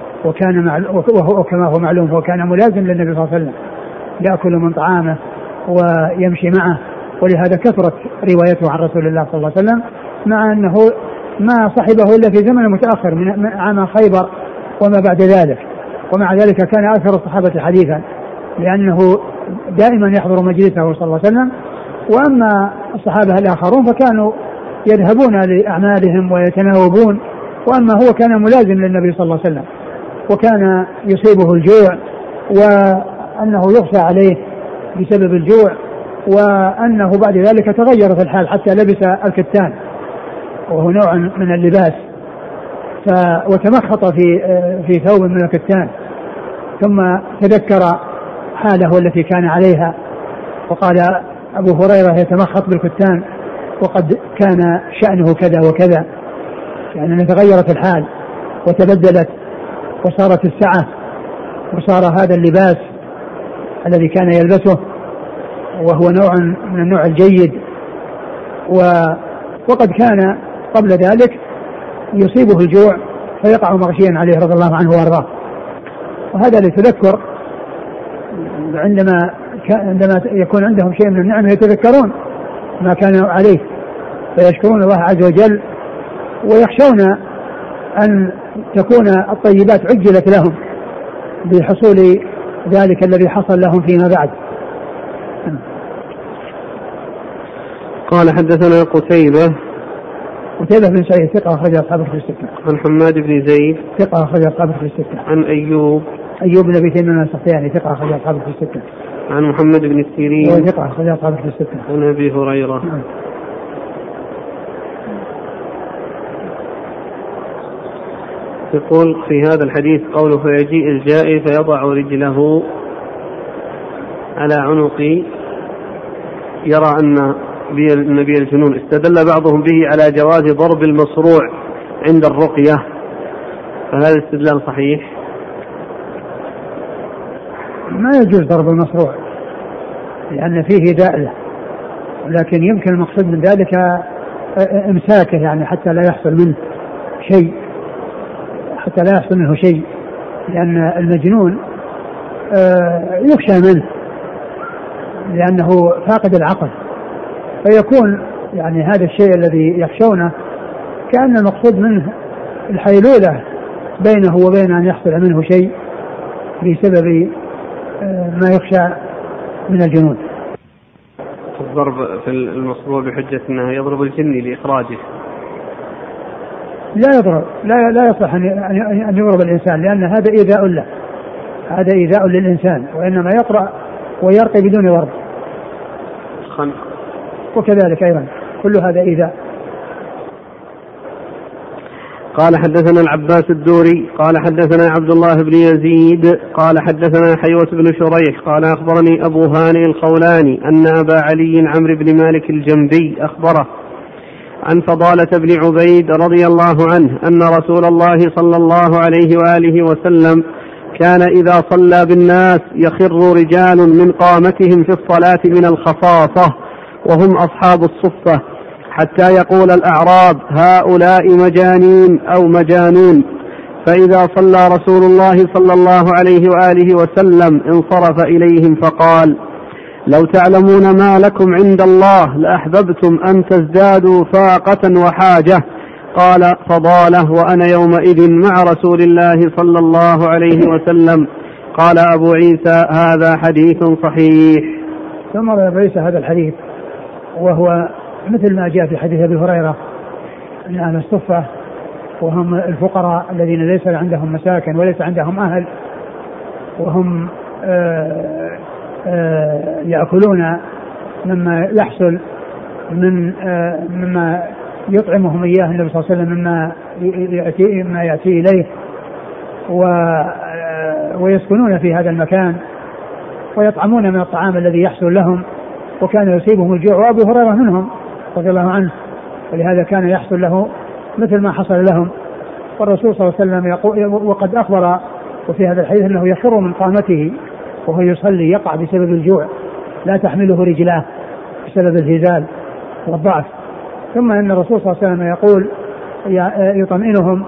وهو كما هو معلوم هو كان ملازم للنبي صلى الله عليه وسلم يأكل من طعامه ويمشي معه، ولهذا كثرت روايته عن رسول الله صلى الله عليه وسلم، مع أنه ما صحبه إلا في زمن متأخر من عام خيبر وما بعد ذلك، ومع ذلك كان أكثر الصحابة حديثا لأنه دائما يحضر مجلسه صلى الله عليه وسلم. وأما الصحابة الآخرون فكانوا يذهبون لأعمالهم ويتناوبون، وأما هو كان ملازم للنبي صلى الله عليه وسلم وكان يصيبه الجوع وأنه يغشى عليه بسبب الجوع، وأنه بعد ذلك تغيرت الحال حتى لبس الكتان وهو نوع من اللباس وتمخط في ثوب من الكتان، ثم تذكر حاله التي كان عليها وقال أبو هريرة يتمخط بالكتان وقد كان شأنه كذا وكذا، يعني تغيرت الحال وتبدلت وصارت السعة وصار هذا اللباس الذي كان يلبسه وهو نوع من النوع الجيد، وقد كان قبل ذلك يصيبه الجوع فيقع مغشيا عليه رضي الله عنه وارضاه. وهذا لتذكر عندما يكون عندهم شيء من النعمة يتذكرون ما كانوا عليه فيشكرون الله عز وجل ويخشون أن تكون الطيبات عجلت لهم بحصول ذلك الذي حصل لهم فيما بعد. قال حدثنا قتيبة بن سعيد ثقة أخرج أصحابه في الستة. عن حماد بن زيد ثقة أخرج أصحابه في الستة. عن أيوب بن أبي تميم السختياني ثقة أخرج أصحابه في الستة. عن محمد بن سيرين ثقة أخرج أصحابه في الستة. عن أبي هريرة يقول في هذا الحديث قوله فيجيء الجائي فيضع رجله على عنقي يرى أن النبي الجنون، استدل بعضهم به على جواز ضرب المصروع عند الرقية، فهذا الاستدلال صحيح؟ ما يجوز ضرب المصروع لأن فيه داء، لكن يمكن المقصود من ذلك امساكه يعني حتى لا يحصل منه شيء، لأن المجنون يخشى منه لأنه فاقد العقل، فيكون يعني هذا الشيء الذي يخشونه كأن المقصود منه الحيلولة بينه وبين أن يحصل منه شيء بسبب ما يخشى من الجنون. الضرب في المصروع بحجة أنه يضرب الجني لإخراجه. لا يضرب، لا يصح أن يضرب الإنسان، لأن هذا إيذاء له، هذا إيذاء للإنسان، وإنما يقرأ ويرقي بدون ضرب. وكذلك أيضا كل هذا إيذاء. قال حدثنا العباس الدوري قال حدثنا عبد الله بن يزيد قال حدثنا حيوة بن شريح قال أخبرني أبو هانئ الخولاني أن أبا علي عمرو بن مالك الجنبي أخبره عن فضالة بن عبيد رضي الله عنه أن رسول الله صلى الله عليه وآله وسلم كان إذا صلى بالناس يخر رجال من قامتهم في الصلاة من الخصاصة وهم أصحاب الصفة، حتى يقول الأعراب هؤلاء مجانين أو مجانون، فإذا صلى رسول الله صلى الله عليه وآله وسلم انصرف إليهم فقال لو تعلمون ما لكم عند الله لأحببتم أن تزدادوا فاقة وحاجة. قال فضاله وأنا يومئذ مع رسول الله صلى الله عليه وسلم. قال أبو عيسى هذا حديث صحيح. ثم أبو عيسى هذا الحديث وهو مثل ما جاء في حديث أبي هريرة أن أهل الصفة وهم الفقراء الذين ليس عندهم مساكن وليس عندهم أهل، وهم يأكلون مما يحصل مما يطعمهم إياه النبي صلى الله عليه وسلم مما يأتي إليه، ويسكنون في هذا المكان ويطعمون من الطعام الذي يحصل لهم، وكان يصيبهم الجوع، وأبو هريرة منهم رضي الله عنه، ولهذا كان يحصل له مثل ما حصل لهم. والرسول صلى الله عليه وسلم يقول وقد أخبر وفي هذا الحديث أنه يخر من قامته وهو يصلي يقع بسبب الجوع، لا تحمله رجلاه بسبب الهزال والضعف. ثم أن الرسول صلى الله عليه وسلم يقول يطمئنهم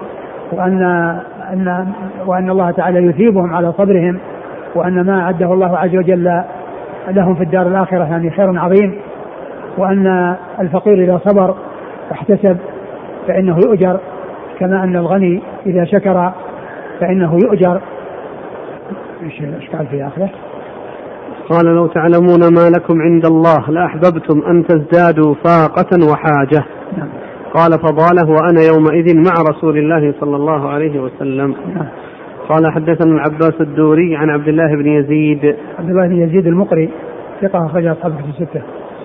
وأن الله تعالى يثيبهم على صبرهم، وأن ما أعده الله عز وجل لهم في الدار الآخرة يعني خير عظيم، وأن الفقير إذا صبر واحتسب فإنه يؤجر، كما أن الغني إذا شكر فإنه يؤجر. إيش قال في آخره؟ قال لو تعلمون ما لكم عند الله لأحببتم أن تزدادوا فاقة وحاجة. نعم. قال فضاله وأنا يومئذ مع رسول الله صلى الله عليه وسلم. نعم. قال حدثنا العباس الدوري عن عبد الله بن يزيد. عبد الله بن يزيد المقري ثقة أخرج أصحاب الكتب الستة.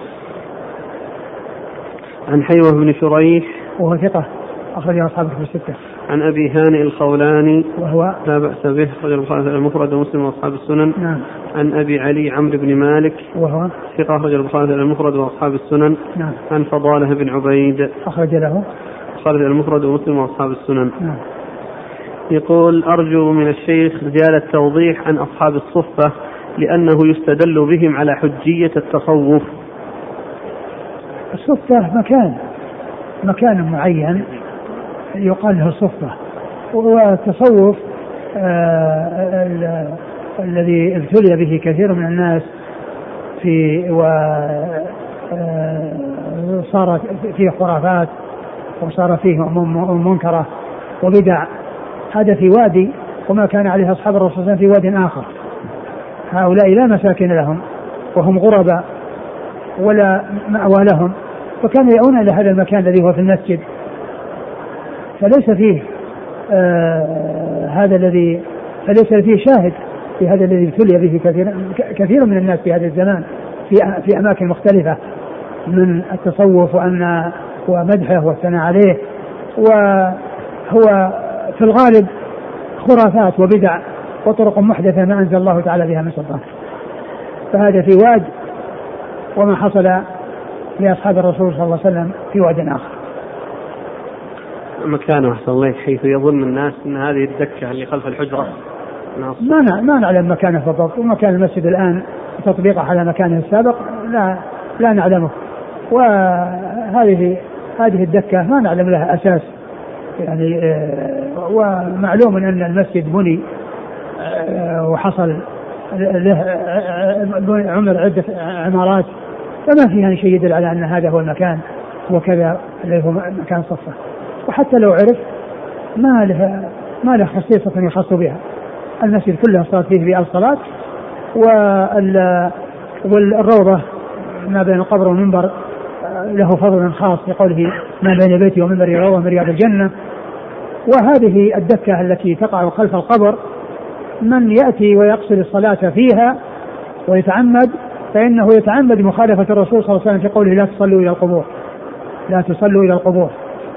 عن حيوة بن شريح وهو ثقة أخرج أصحاب الكتب الستة. عن أبي هانئ الخولاني وهو لا بأس به أخرج البخاري المفرد ومسلم وأصحاب السنن. نعم. عن أبي علي عمرو بن مالك وهو ثقة أخرج البخاري المفرد وأصحاب السنن. نعم. عن فضالة بن عبيد أخرج له البخاري المفرد ومسلم وأصحاب السنن. نعم. يقول أرجو من الشيخ زيادة توضيح عن أصحاب الصفة لأنه يستدل بهم على حجية التصوف. الصفة مكان معين يقال له الصفة، والتصوف الذي ابتلي به كثير من الناس وصار فيه خرافات وصار فيه منكرة وبدع، هذا في وادي، وما كان عليه أصحاب الرسول صلى الله عليه وسلم في واد آخر. هؤلاء لا مساكن لهم وهم غرباء ولا مأوى لهم، فكانوا يأوون إلى هذا المكان الذي هو في المسجد، فليس فيه فليس فيه شاهد في هذا الذي ابتلي به كثير من الناس في هذا الزمان في أماكن مختلفة من التصوف ومدحه والثناء عليه، وهو في الغالب خرافات وبدع وطرق محدثة ما أنزل الله تعالى بها من سلطان. فهذا في واد، وما حصل لأصحاب الرسول صلى الله عليه وسلم في واد آخر. مكانه أحسن الله حيث يظن الناس أن هذه الدكة اللي خلف الحجرة ما نعلم مكانه بالضبط، ومكان المسجد الآن تطبيقه على مكانه السابق لا نعلمه، وهذه الدكة ما نعلم لها أساس يعني. ومعلوم أن المسجد بني وحصل له عمر عدة عمارات، فما فيها شيء يدل على أن هذا هو المكان وكذا اللي هو مكان صفة. وحتى لو عرف ما له خصيصة يخص بها. المسجد كله صار فيه بيئة الصلاة، والروضة ما بين القبر والمنبر له فضل خاص، لقوله ما بين بيتي ومنبري روضة من رياض الجنة. وهذه الدكة التي تقع خلف القبر من يأتي ويقصد الصلاة فيها ويتعمد فإنه يتعمد مخالفة الرسول صلى الله عليه وسلم في قوله لا تصلوا إلى القبور، لا تصلوا إلى القبور.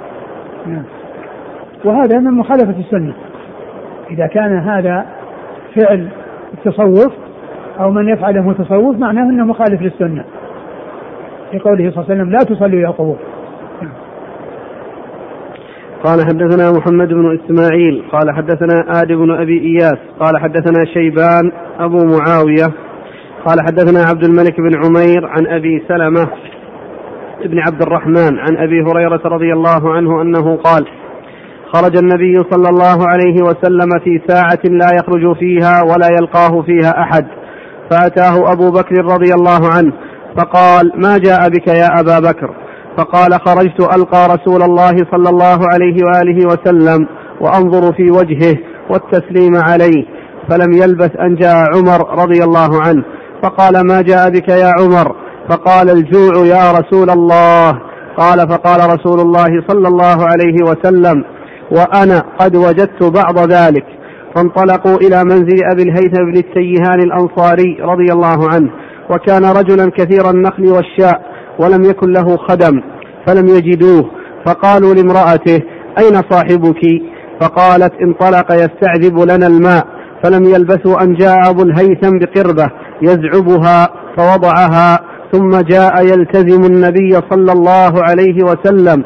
وهذا من مخالفة السنة. إذا كان هذا فعل التصوف أو من يفعله متصوف معناه أنه مخالف للسنة في قوله صلى الله عليه وسلم لا تصلوا إلى القبور. قال حدثنا محمد بن إسماعيل قال حدثنا آد بن أبي إياس قال حدثنا شيبان أبو معاوية قال حدثنا عبد الملك بن عمير عن أبي سلمة ابن عبد الرحمن عن أبي هريرة رضي الله عنه أنه قال خرج النبي صلى الله عليه وسلم في ساعة لا يخرج فيها ولا يلقاه فيها أحد، فأتاه أبو بكر رضي الله عنه فقال ما جاء بك يا أبا بكر؟ فقال خرجت ألقى رسول الله صلى الله عليه وآله وسلم وأنظر في وجهه والتسليم عليه، فلم يلبث أن جاء عمر رضي الله عنه فقال ما جاء بك يا عمر؟ فقال الجوع يا رسول الله. قال فقال رسول الله صلى الله عليه وسلم وأنا قد وجدت بعض ذلك. فانطلقوا إلى منزل أبي الهيثم بن التيهان الأنصاري رضي الله عنه، وكان رجلا كثير النخل والشاء ولم يكن له خدم فلم يجدوه، فقالوا لامرأته أين صاحبك؟ فقالت انطلق يستعذب لنا الماء، فلم يلبثوا أن جاء أبو الهيثم بقربة يزعبها فوضعها، ثم جاء يلتزم النبي صلى الله عليه وسلم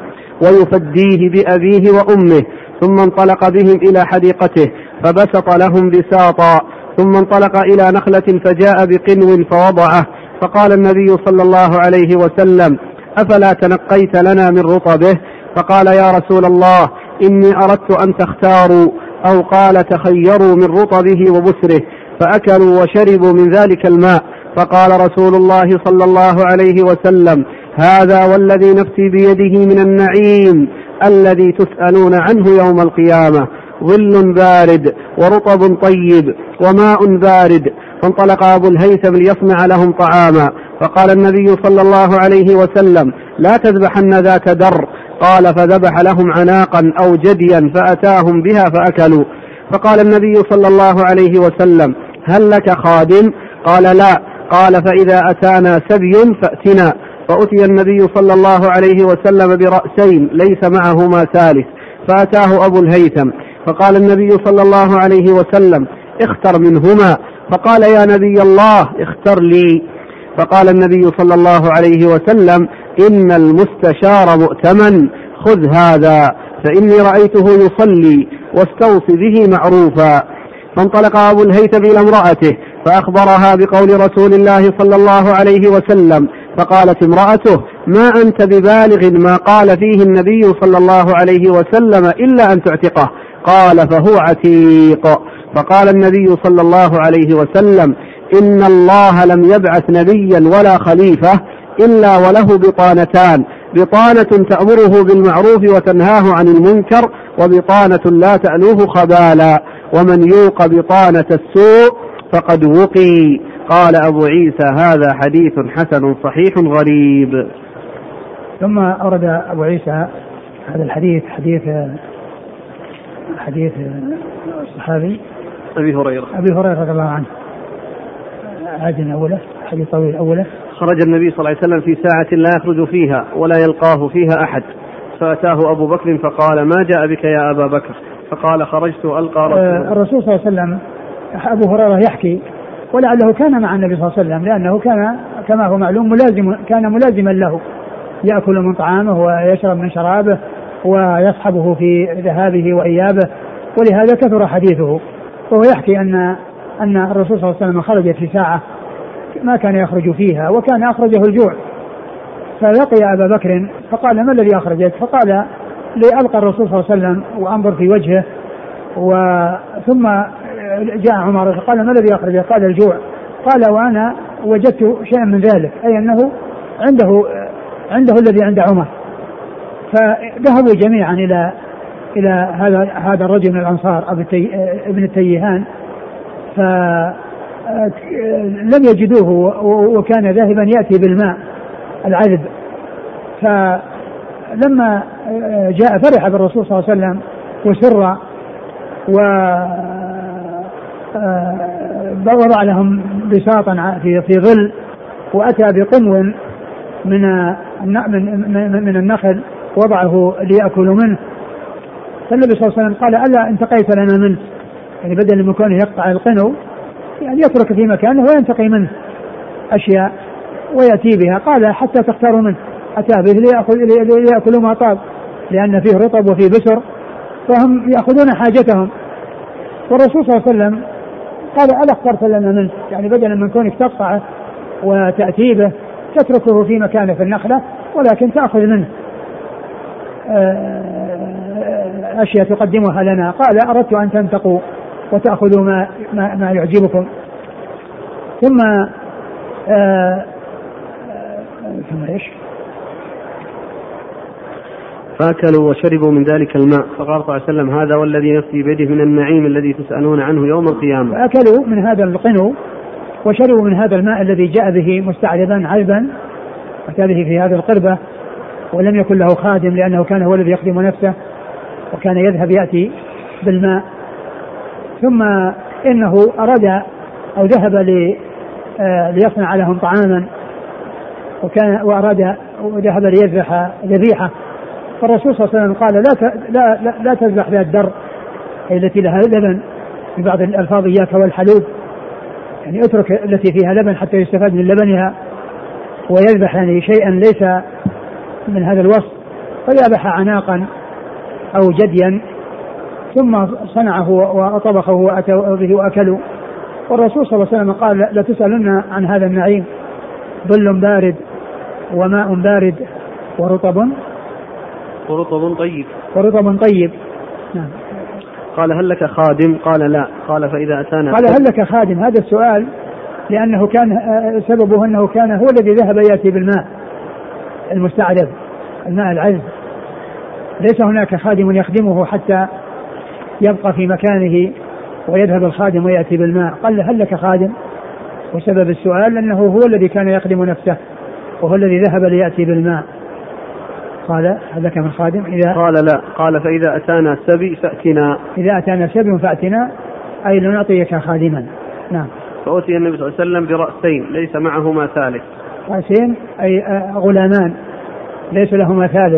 ويفديه بأبيه وأمه، ثم انطلق بهم إلى حديقته فبسط لهم بساطا، ثم انطلق إلى نخلة فجاء بقنو فوضعه، فقال النبي صلى الله عليه وسلم أفلا تنقيت لنا من رطبه؟ فقال يا رسول الله إني أردت أن تختاروا، أو قال تخيروا من رطبه وبسره، فأكلوا وشربوا من ذلك الماء. فقال رسول الله صلى الله عليه وسلم هذا والذي نفسي بيده من النعيم الذي تسألون عنه يوم القيامة، ظل بارد ورطب طيب وماء بارد. فانطلق أبو الهيثم ليصنع لهم طعاما، فقال النبي صلى الله عليه وسلم لا تذبحن ذات در. قال فذبح لهم عناقا أو جديا فأتاهم بها فأكلوا. فقال النبي صلى الله عليه وسلم هل لك خادم؟ قال لا. قال فإذا أتانا سبي فأتنا. فأتي النبي صلى الله عليه وسلم برأسين ليس معهما ثالث، فأتاه أبو الهيثم فقال النبي صلى الله عليه وسلم اختر منهما. فقال يا نبي الله اختر لي. فقال النبي صلى الله عليه وسلم إن المستشار مؤتمن، خذ هذا فإني رأيته يصلي واستوصي به معروفا. فانطلق أبو الهيثم إلى امرأته فأخبرها بقول رسول الله صلى الله عليه وسلم، فقالت امرأته ما أنت ببالغ ما قال فيه النبي صلى الله عليه وسلم إلا أن تعتقه. قال فهو عتيق. فقال النبي صلى الله عليه وسلم إن الله لم يبعث نبيا ولا خليفة إلا وله بطانتان، بطانة تأمره بالمعروف وتنهاه عن المنكر، وبطانة لا تألوه خبالا، ومن يوق بطانة السوء فقد وقي. قال أبو عيسى هذا حديث حسن صحيح غريب. ثم أورد أبو عيسى هذا الحديث حديث الصحابي أبي هريرة رضي الله عنه. عادنا أوله حديث طويل أوله. خرج النبي صلى الله عليه وسلم في ساعة لا يخرج فيها ولا يلقاه فيها أحد، فأتاه أبو بكر فقال ما جاء بك يا أبا بكر؟ فقال خرجت ألقى الرسول صلى الله عليه وسلم. أبو هريرة يحكي ولعله كان مع النبي صلى الله عليه وسلم، لأنه كان كما هو معلوم كان ملازما له، يأكل من طعامه ويشرب من شرابه ويصحبه في ذهابه وإيابه، ولهذا كثر حديثه. وهو يحكي أن الرسول صلى الله عليه وسلم خرج في ساعة ما كان يخرج فيها وكان أخرجه الجوع، فلقي أبا بكر فقال ما الذي أخرجك؟ فقال لألقى الرسول صلى الله عليه وسلم وأنظر في وجهه. ثم جاء عمر فقال ما الذي أخرجك؟ قال الجوع. قال وأنا وجدت شيئا من ذلك، أي أنه عنده الذي عند عمر. فذهبوا جميعا إلى هذا الرجل من الأنصار ابن التيهان، فلم يجدوه وكان ذاهبا يأتي بالماء العذب. فلما جاء فرح بالرسول صلى الله عليه وسلم وسر، ووضع لهم بساطا في ظل، وأتى بقنو من النخل وضعه ليأكلوا منه. فالنبي صلى الله عليه وسلم قال ألا انتقيت لنا منه، يعني بدل من كونه يقطع القنو يعني يترك في مكانه وينتقي منه أشياء ويأتي بها. قال حتى تختاروا منه، أتى به ليأكلوا ما طاب، لأن فيه رطب وفيه بسر، فهم يأخذون حاجتهم. والرسول صلى الله عليه وسلم قال ألا اخترت لنا منه، يعني بدلا من كونك تقطعه وتأتي به تتركه في مكانه في النخلة، ولكن تأخذ منه أشياء تقدمها لنا. قال أردت أن تنتقوا وتأخذوا ما يعجبكم. ثم إيش؟ فأكلوا وشربوا من ذلك الماء، فقال صلى الله عليه وسلم هذا والذي نفسي بيده من النعيم الذي تسألون عنه يوم القيامة. فأكلوا من هذا القنو وشربوا من هذا الماء الذي جاء به مستعربا عذبا، أتى به في هذه القربة، ولم يكن له خادم لأنه كان هو الذي يخدم نفسه، وكان يذهب يأتي بالماء. ثم إنه أراد أو ذهب ليصنع لهم طعاما، وذهب ليذبح ذبيحة. فالرسول صلى الله عليه وسلم قال لا تذبح بها الدر، أي التي لها لبن، في بعض الألفاظ إياك والحلوب، يعني اترك التي فيها لبن حتى يستفاد من لبنها، ويذبح يعني شيئا ليس من هذا الوصف، فذبح عناقا أو جديا ثم صنعه وطبخه وأتوا به وأكلوا. والرسول صلى الله عليه وسلم قال لا تسألن عن هذا النعيم، ظل بارد وماء بارد ورطب طيب. نعم. قال هل لك خادم؟ قال لا. قال فإذا أتانا. قال هل لك خادم؟ هذا السؤال لأنه كان سببه أنه كان هو الذي ذهب يأتي بالماء المستعذب، الماء العذب، ليس هناك خادم يخدمه حتى يبقى في مكانه ويذهب الخادم ويأتي بالماء. قال هل لك خادم؟ وسبب السؤال أنه هو الذي كان يخدم نفسه وهو الذي ذهب ليأتي بالماء. قال هل لك من خادم؟ قال لا. قال فإذا أتانا سبي فأتنا. إذا أتانا سبي فأتنا، أي لنعطيك خادما. نعم. فأتي النبي صلى الله عليه وسلم برأسين ليس معهما ثالث. رأسين أي غلامان ليس لهما ثالث.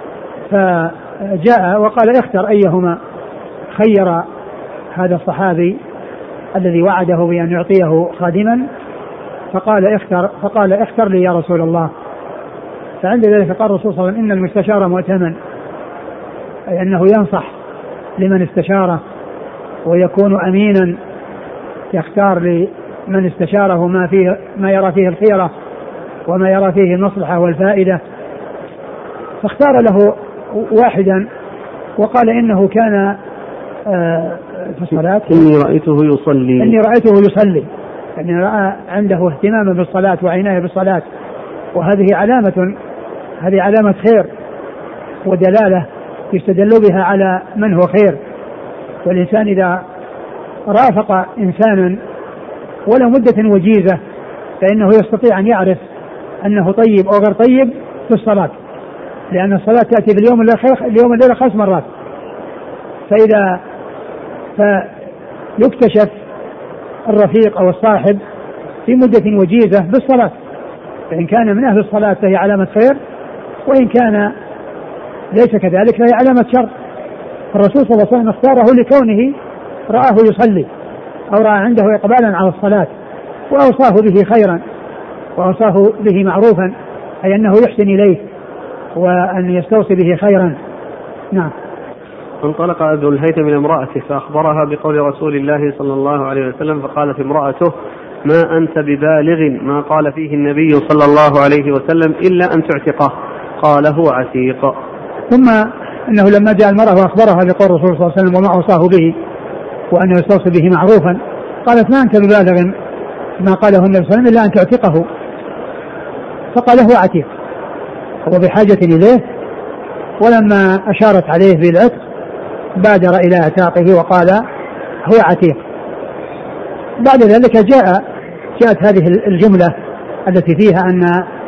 فجاء وقال اختر أيهما. خير هذا الصحابي الذي وعده بأن يعطيه خادما، فقال اختر لي يا رسول الله. فعند ذلك قال الرسول صلى الله عليه وسلم إن المستشار مؤتمن، أي أنه ينصح لمن استشاره ويكون أمينا، يختار لمن استشاره ما يرى فيه الخيرة وما يرى فيه المصلحة والفائدة. فاختار له واحدا وقال إنه كان في الصلاة إني رأيته يصلي، يعني رأى عنده اهتماما بالصلاة وعناية بالصلاة، وهذه علامة خير ودلالة يستدل بها على من هو خير. والإنسان إذا رافق إنسانا ولو مدة وجيزة فإنه يستطيع أن يعرف أنه طيب أو غير طيب في الصلاة، لأن الصلاة تأتي في اليوم الليلة 5 مرات. فيكتشف الرفيق أو الصاحب في مدة وجيزة بالصلاة، فإن كان من أهل الصلاة فهي علامة خير، وإن كان ليس كذلك فهي علامة شر. الرسول صلى الله عليه وسلم اختاره لكونه رآه يصلي أو رأى عنده إقبالا على الصلاة، وأوصاه به خيرا وأوصاه به معروفا، أي أنه يحسن إليه وأن يستوصي به خيرا. نعم. انطلق أبو الهيثم من امرأته فأخبرها بقول رسول الله صلى الله عليه وسلم، فقالت امرأته ما أنت ببالغ ما قال فيه النبي صلى الله عليه وسلم إلا أن تعتقه، قال هو عتيق. ثم أنه لما جاء المرأة وأخبرها بقول الرسول صلى الله عليه وسلم وما أوصاه به وأنه يستوصي به معروفا، قالت ما أنت ببالغ ما قاله النبي صلى الله عليه وسلم إلا أن تعتقه، فقال هو عتيق، هو بحاجة إليه. ولما أشارت عليه بالعتق بادر إلى اعتاقه وقال هو عتيق. بعد ذلك جاءت هذه الجملة التي فيها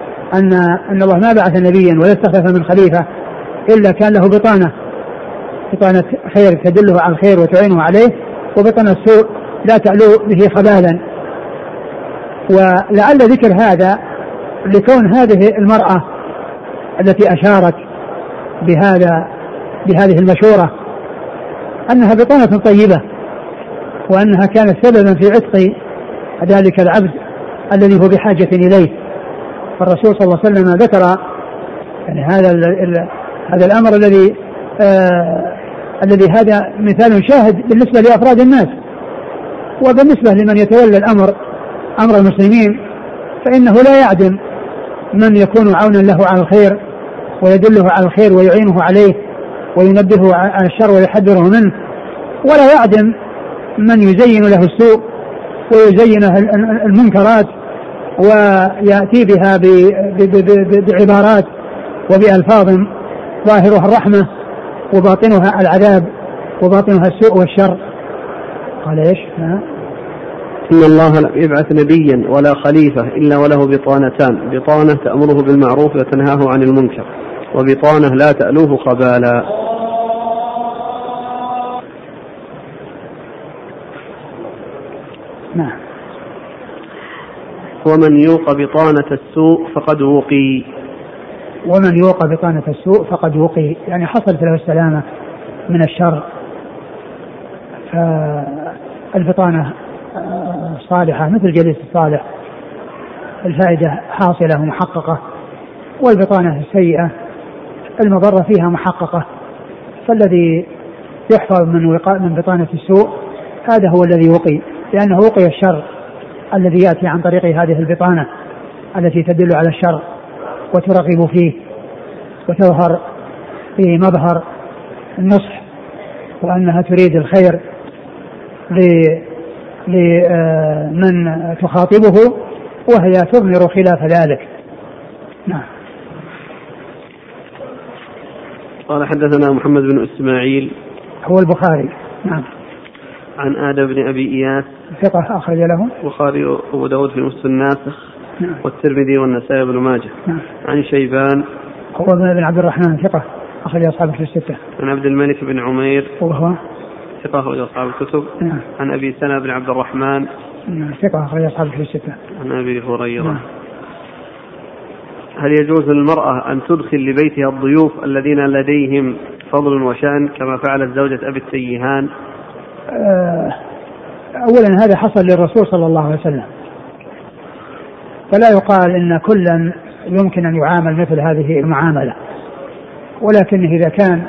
أن الله ما بعث نبيا ولا استخلف من خليفة إلا كان له بطانة، بطانة خير تدله على الخير وتعينه عليه، وبطانة السوء لا تعلو به خبالا. ولعل ذكر هذا لكون هذه المرأة التي أشارت بهذه المشورة أنها بطانة طيبة، وأنها كانت سببا في عتق ذلك العبد الذي هو بحاجة إليه. فالرسول صلى الله عليه وسلم ذكر يعني هذا الأمر الذي هذا مثال شاهد بالنسبة لأفراد الناس، وبالنسبة لمن يتولى أمر المسلمين فإنه لا يعدم من يكون عونا له على الخير ويدله على الخير ويعينه عليه وينبهه عن الشر ويحذره منه، ولا يعدم من يزين له السوء ويزين المنكرات ويأتي بها بعبارات وبألفاظ ظاهرها الرحمة وباطنها العذاب وباطنها السوء والشر. قال ايش؟ إن الله لم يبعث نبيا ولا خليفة إلا وله بطانتان: بطانة تأمره بالمعروف وتنهاه عن المنكر، وبطانة لا تألوه خبالا. نعم. ومن يوق بطانة السوء فقد وقي. ومن يوق بطانة السوء فقد وقي، يعني حصلت له السلامة من الشر. فالبطانة صالحة مثل جليس الصالح، الفائدة حاصلة ومحققة، والبطانة السيئة المضرة فيها محققة. فالذي يحفظ من بطانة السوء هذا هو الذي وقي، لأنه وقي الشر الذي يأتي عن طريق هذه البطانة التي تدل على الشر وترغب فيه وتظهر في مظهر النصح وأنها تريد الخير لمن تخاطبه، وهي تضمر خلاف ذلك. نعم. قال حدثنا محمد بن إسماعيل هو البخاري. نعم. عن آدم بن أبي إياس ثقة أخرج له البخاري وأبو داود في مسلم الناسخ. نعم. والترمذي والنسائي بن ماجه. نعم. عن شيبان هو بن عبد الرحمن ثقة أخرج أصحابه في الستة. عن عبد الملك بن عمير وهو ثقة أخرج أصحاب الكتب. نعم. عن أبي سنة بن عبد الرحمن ثقة أخرج أصحابه في الستة. عن أبي هريرة. نعم. هل يجوز للمرأة أن تدخل لبيتها الضيوف الذين لديهم فضل وشأن كما فعلت زوجة أبي التيهان؟ أولا هذا حصل للرسول صلى الله عليه وسلم، فلا يقال إن كلا يمكن أن يعامل مثل هذه المعاملة، ولكن إذا كان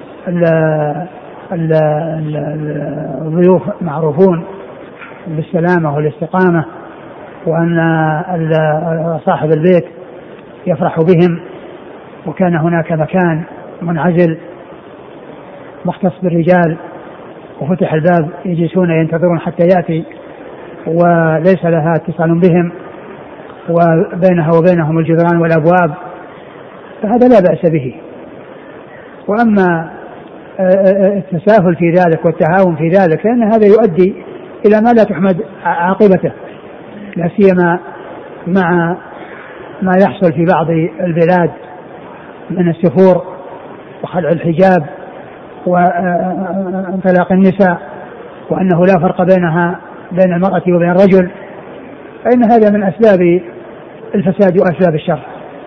الضيوف معروفون بالسلامة والاستقامة وأن صاحب البيت يفرح بهم، وكان هناك مكان منعزل مختص بالرجال وفتح الباب يجلسون ينتظرون حتى يأتي وليس لها اتصال بهم وبينها وبينهم الجدران والأبواب، فهذا لا بأس به. وأما التساهل في ذلك والتهاون في ذلك فإن هذا يؤدي إلى ما لا تحمد عاقبته، لا سيما مع ما يحصل في بعض البلاد من السفور وخلع الحجاب وانطلاق النساء، وأنه لا فرق بين المرأة وبين الرجل، فإن هذا من أسباب الفساد وأسباب الشر.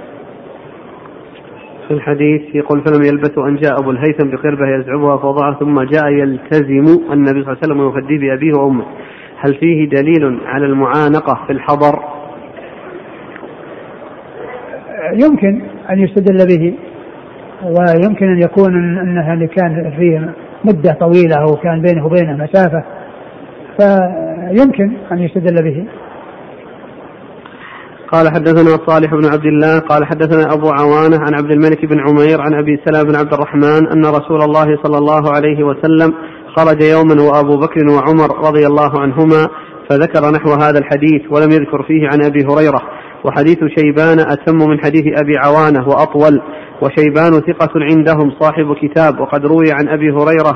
في الحديث يقول: فلم يلبثوا أن جاء أبو الهيثم بقربة يزعبها فوضعها ثم جاء يلتزم النبي صلى الله عليه وسلم ويفديه بأبيه وأمه. هل فيه دليل على المعانقة في الحضر؟ يمكن أن يستدل به، ويمكن أن يكون أنها اللي كان فيه مدة طويلة وكان بينه وبينه مسافة، فيمكن أن يستدل به. قال حدثنا صالح بن عبد الله قال حدثنا أبو عوانة عن عبد الملك بن عمير عن أبي سلمة بن عبد الرحمن أن رسول الله صلى الله عليه وسلم خرج يوما وأبو بكر وعمر رضي الله عنهما فذكر نحو هذا الحديث ولم يذكر فيه عن أبي هريرة، وحديث شيبان أتم من حديث أبي عوانة وأطول، وشيبان ثقة عندهم صاحب كتاب، وقد روي عن أبي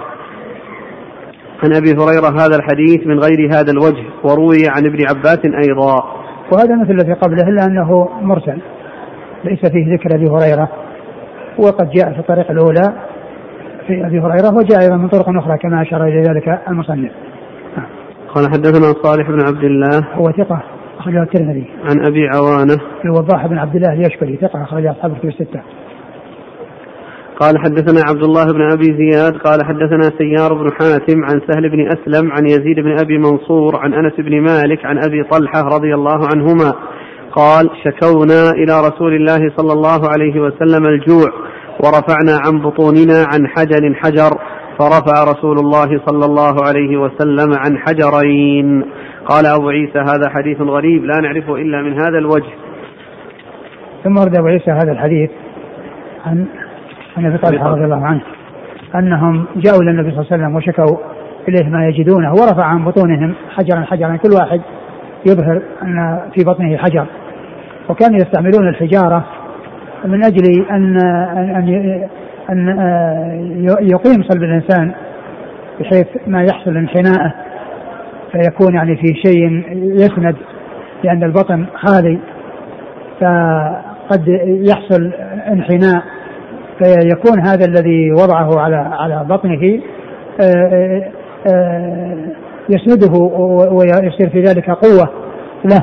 هريرة هذا الحديث من غير هذا الوجه، وروي عن ابن عباس أيضا. وهذا مثل الذي قبله إلا أنه مرسل ليس فيه ذكر أبي هريرة، وقد جاء في الطريق الأولى في أبي هريرة، وجاء أيضا من طرق أخرى كما أشار إلى ذلك المصنف. قال حدثنا صالح بن عبد الله هو ثقة أخرجه الترمذي. عن أبي عوانة الوضاح بن عبد الله اليشكري ثقة أخرجه أصحاب الكتب الستة. قال حدثنا عبد الله بن أبي زياد قال حدثنا سيار بن حاتم عن سهل بن أسلم عن يزيد بن أبي منصور عن أنس بن مالك عن أبي طلحة رضي الله عنهما قال شكونا إلى رسول الله صلى الله عليه وسلم الجوع ورفعنا عن بطوننا عن حجر حجر فرفع رسول الله صلى الله عليه وسلم عن حجرين. قال أبو عيسى هذا حديث غريب لا نعرفه إلا من هذا الوجه. ثم ورد أبو عيسى هذا الحديث عن أبي طلحة رضي الله عنه أنهم جاءوا إلى النبي صلى الله عليه وسلم وشكوا إليه ما يجدونه ورفع عن بطونهم حجرا حجرا، كل واحد يظهر أن في بطنه حجر، وكانوا يستعملون الحجارة من أجل أن يقيم صلب الإنسان بحيث ما يحصل انحناءه فيكون يعني في شيء يسند، لأن البطن خالي فقد يحصل انحناء فيكون هذا الذي وضعه على بطنه يسنده ويصير في ذلك قوة له،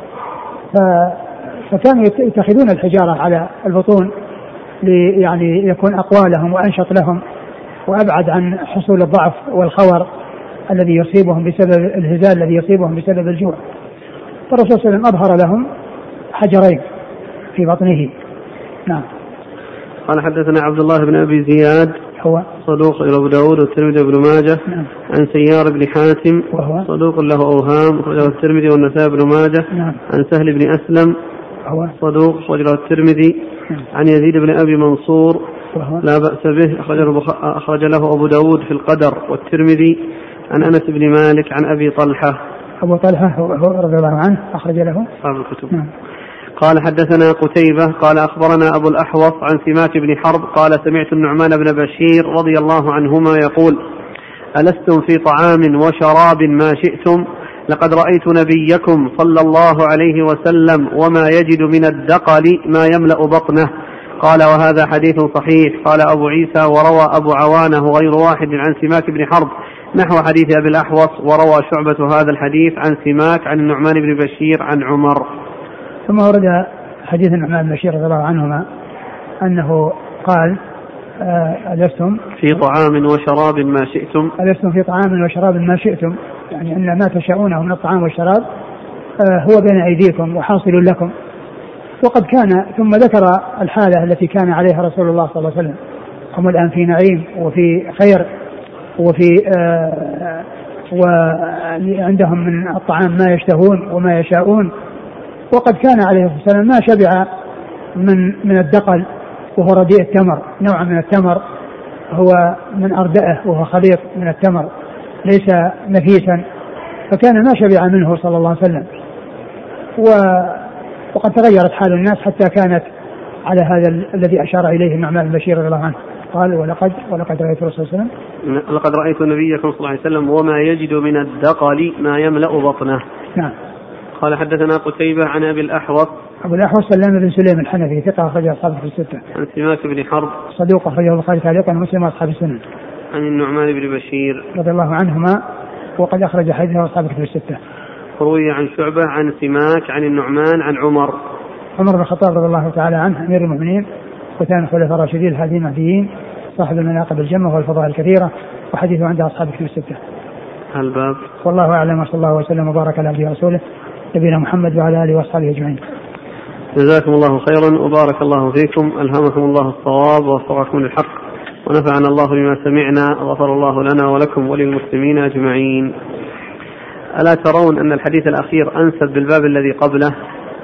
فكانوا يتخذون الحجارة على البطون يعني يكون أقوى لهم وأنشط لهم وأبعد عن حصول الضعف والخور الذي يصيبهم بسبب الهزال الذي يصيبهم بسبب الجوع. فالرسول صلى الله عليه وسلم أظهر لهم حجرين في بطنه. نعم. قال حدثنا عبد الله بن أبي زياد هو صدوق إلى أبو داود والترمذي وابن ماجه. نعم. عن سيار بن حاتم وهو صدوق له أوهام أخرجه الترمذي والنسائي بن ماجه. نعم. عن سهل بن أسلم هو صدوق أخرجه الترمذي. نعم. عن يزيد بن أبي منصور وهو لا بأس به أخرج له أبو داود في القدر والترمذي. عن أنس بن مالك عن أبي طلحة. أبو طلحة هو رضي الله عنه أخرج له أصحاب الكتب. نعم. قال حدثنا قتيبة قال أخبرنا أبو الأحوص عن سماك بن حرب قال سمعت النعمان بن بشير رضي الله عنهما يقول ألستم في طعام وشراب ما شئتم لقد رأيت نبيكم صلى الله عليه وسلم وما يجد من الدقل ما يملأ بطنه. قال وهذا حديث صحيح. قال أبو عيسى وروى أبو عوانة غير واحد عن سماك بن حرب نحو حديث أبي الأحوص، وروى شعبة هذا الحديث عن سماك عن النعمان بن بشير عن عمر. ثم ورد حديث النعمان بن بشير رضي الله عنهما أنه قال ألستم في طعام وشراب ما شئتم. ألستم في طعام وشراب ما شئتم، يعني أن ما تشاءونه من الطعام والشراب هو بين أيديكم وحاصل لكم. وقد كان ثم ذكر الحالة التي كان عليها رسول الله صلى الله عليه وسلم، هم الآن في نعيم وفي خير وفي وعندهم من الطعام ما يشتهون وما يشاءون. وقد كان عليه الصلاة والسلام ما شبع من الدقل وهو رديء التمر، نوع من التمر هو من أردأه وهو خليط من التمر ليس نفيسا، فكان ما شبع منه صلى الله عليه وسلم. وقد تغيرت حال الناس حتى كانت على هذا الذي أشار إليه النعمان بن بشير رضي الله عنه، قال ولقد رأيت الرسول صلى الله عليه وسلم لقد رأيت نبيكم صلى الله عليه وسلم وما يجد من الدقل ما يملأ بطنه. نعم. قال حدثنا قتيبة عن أبي الأحوص. أبو الأحوص سلام بن سليم الحنفي ثقة أخرجه أصحاب في الستة. عن سماك بن حرب صدوق أخرجه البخاري تعليقا ومسلم وأصحاب السنن. عن النعمان بن بشير رضي الله عنهما وقد أخرج حديثه أصحاب في الستة. روي عن شعبة عن سماك عن النعمان عن عمر بن الخطاب رضي الله تعالى عنه أمير المؤمنين وكان خلفاء الراشدين الهادين المهديين صاحب المناقب الجمة والفضائل الكثيرة، وحديثه عند أصحاب في الستة. الباب. والله أعلم وصلى الله وسلم وبارك على عبده ورسوله نبينا محمد وعلى آله وأصحابه أجمعين. جزاكم الله خيرا وبارك الله فيكم، ألهمكم الله الصواب ووفقكم للحق، ونفعنا الله بما سمعنا، غفر الله لنا ولكم وللمسلمين أجمعين. ألا ترون أن الحديث الأخير أنسب بالباب الذي قبله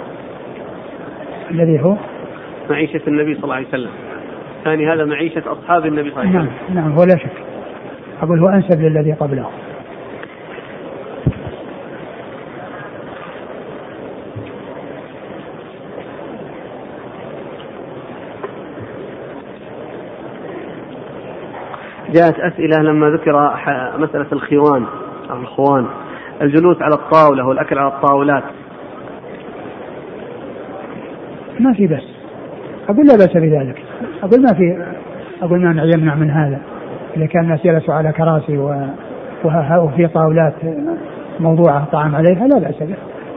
الذي هو معيشة النبي صلى الله عليه وسلم؟ ثاني هذا معيشة أصحاب النبي صلى الله عليه وسلم. نعم هو لا شك، أقول هو أنسب للذي قبله. جاءت أسئلة لما ذكر مسألة الخوان أو الخوان، الجلوس على الطاولة والأكل على الطاولات. ما في بس، أقول لا بأس بذلك، أقول ما في، أقول ما يمنع من هذا، إذا كان الناس جلسوا على كراسي وفي طاولات موضوعة طعام عليها لا بأس به.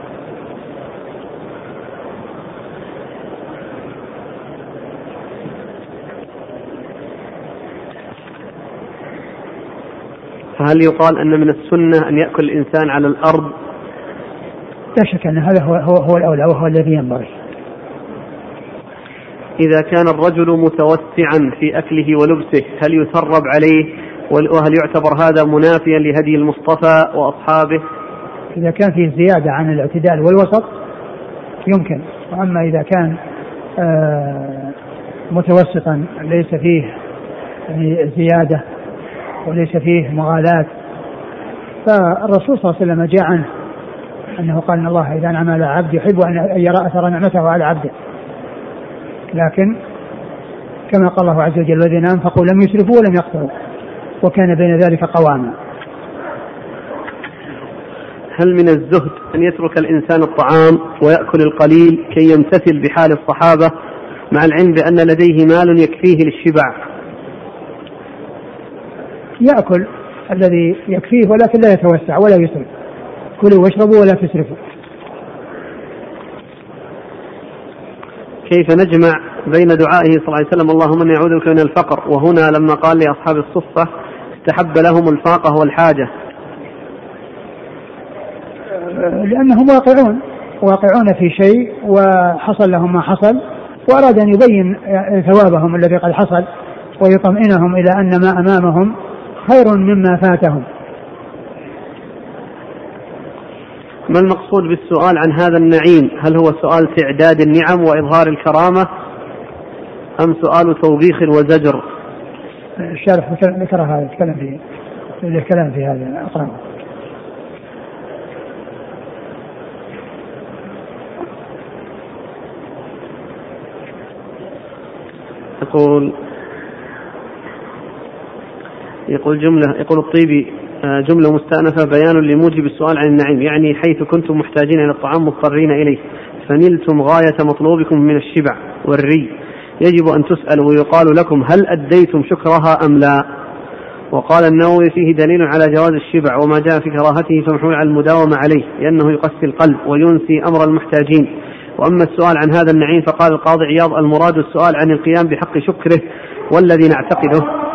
فهل يقال أن من السنة أن يأكل الإنسان على الأرض؟ لا شك أن هذا هو الأولى وهو الذي ينبغي. إذا كان الرجل متوسعا في أكله ولبسه هل يثرب عليه وهل يعتبر هذا منافيا لهدي المصطفى وأصحابه؟ إذا كان فيه زيادة عن الاعتدال والوسط يمكن، وأما إذا كان متوسطا ليس فيه زيادة وليس فيه مغالاة، فالرسول صلى الله عليه وسلم جاء عنه أنه قال إن الله إذا أنعم على عبد يحب أن يرى أثر نعمته على عبده، لكن كما قال الله عز وجل الذين أنفقوا لم يسرفوا ولم يقتروا وكان بين ذلك قواما. هل من الزهد أن يترك الإنسان الطعام ويأكل القليل كي يمتثل بحال الصحابة مع العلم بأن لديه مال يكفيه للشبع؟ يأكل الذي يكفيه ولكن لا يتوسع ولا يسرف. كلوا واشربوا ولا تسرفوا. كيف نجمع بين دعائه صلى الله عليه وسلم اللهم إني أعوذ بك من الفقر وهنا لما قال لأصحاب الصفة استحب لهم الفاقة والحاجة؟ لأنهم واقعون في شيء وحصل لهم ما حصل وأراد أن يبين ثوابهم الذي قد حصل ويطمئنهم إلى أن ما أمامهم خير مما فاتهم. ما المقصود بالسؤال عن هذا النعيم؟ هل هو سؤال تعداد النعم وإظهار الكرامة أم سؤال توبيخ وزجر؟ الشارح ذكر هذا الكلام في هذا أقرأه. يقول الطيبي جملة مستأنفة بيان لموجب السؤال عن النعيم، يعني حيث كنتم محتاجين إلى الطعام مضطرين إليه فنلتم غاية مطلوبكم من الشبع والري يجب أن تسألوا ويقال لكم هل أديتم شكرها أم لا. وقال النووي فيه دليل على جواز الشبع وما جاء في كراهته فمحمول على المداومة عليه لأنه يقسي القلب وينسي أمر المحتاجين. وأما السؤال عن هذا النعيم فقال القاضي عياض المراد السؤال عن القيام بحق شكره والذي نعتقده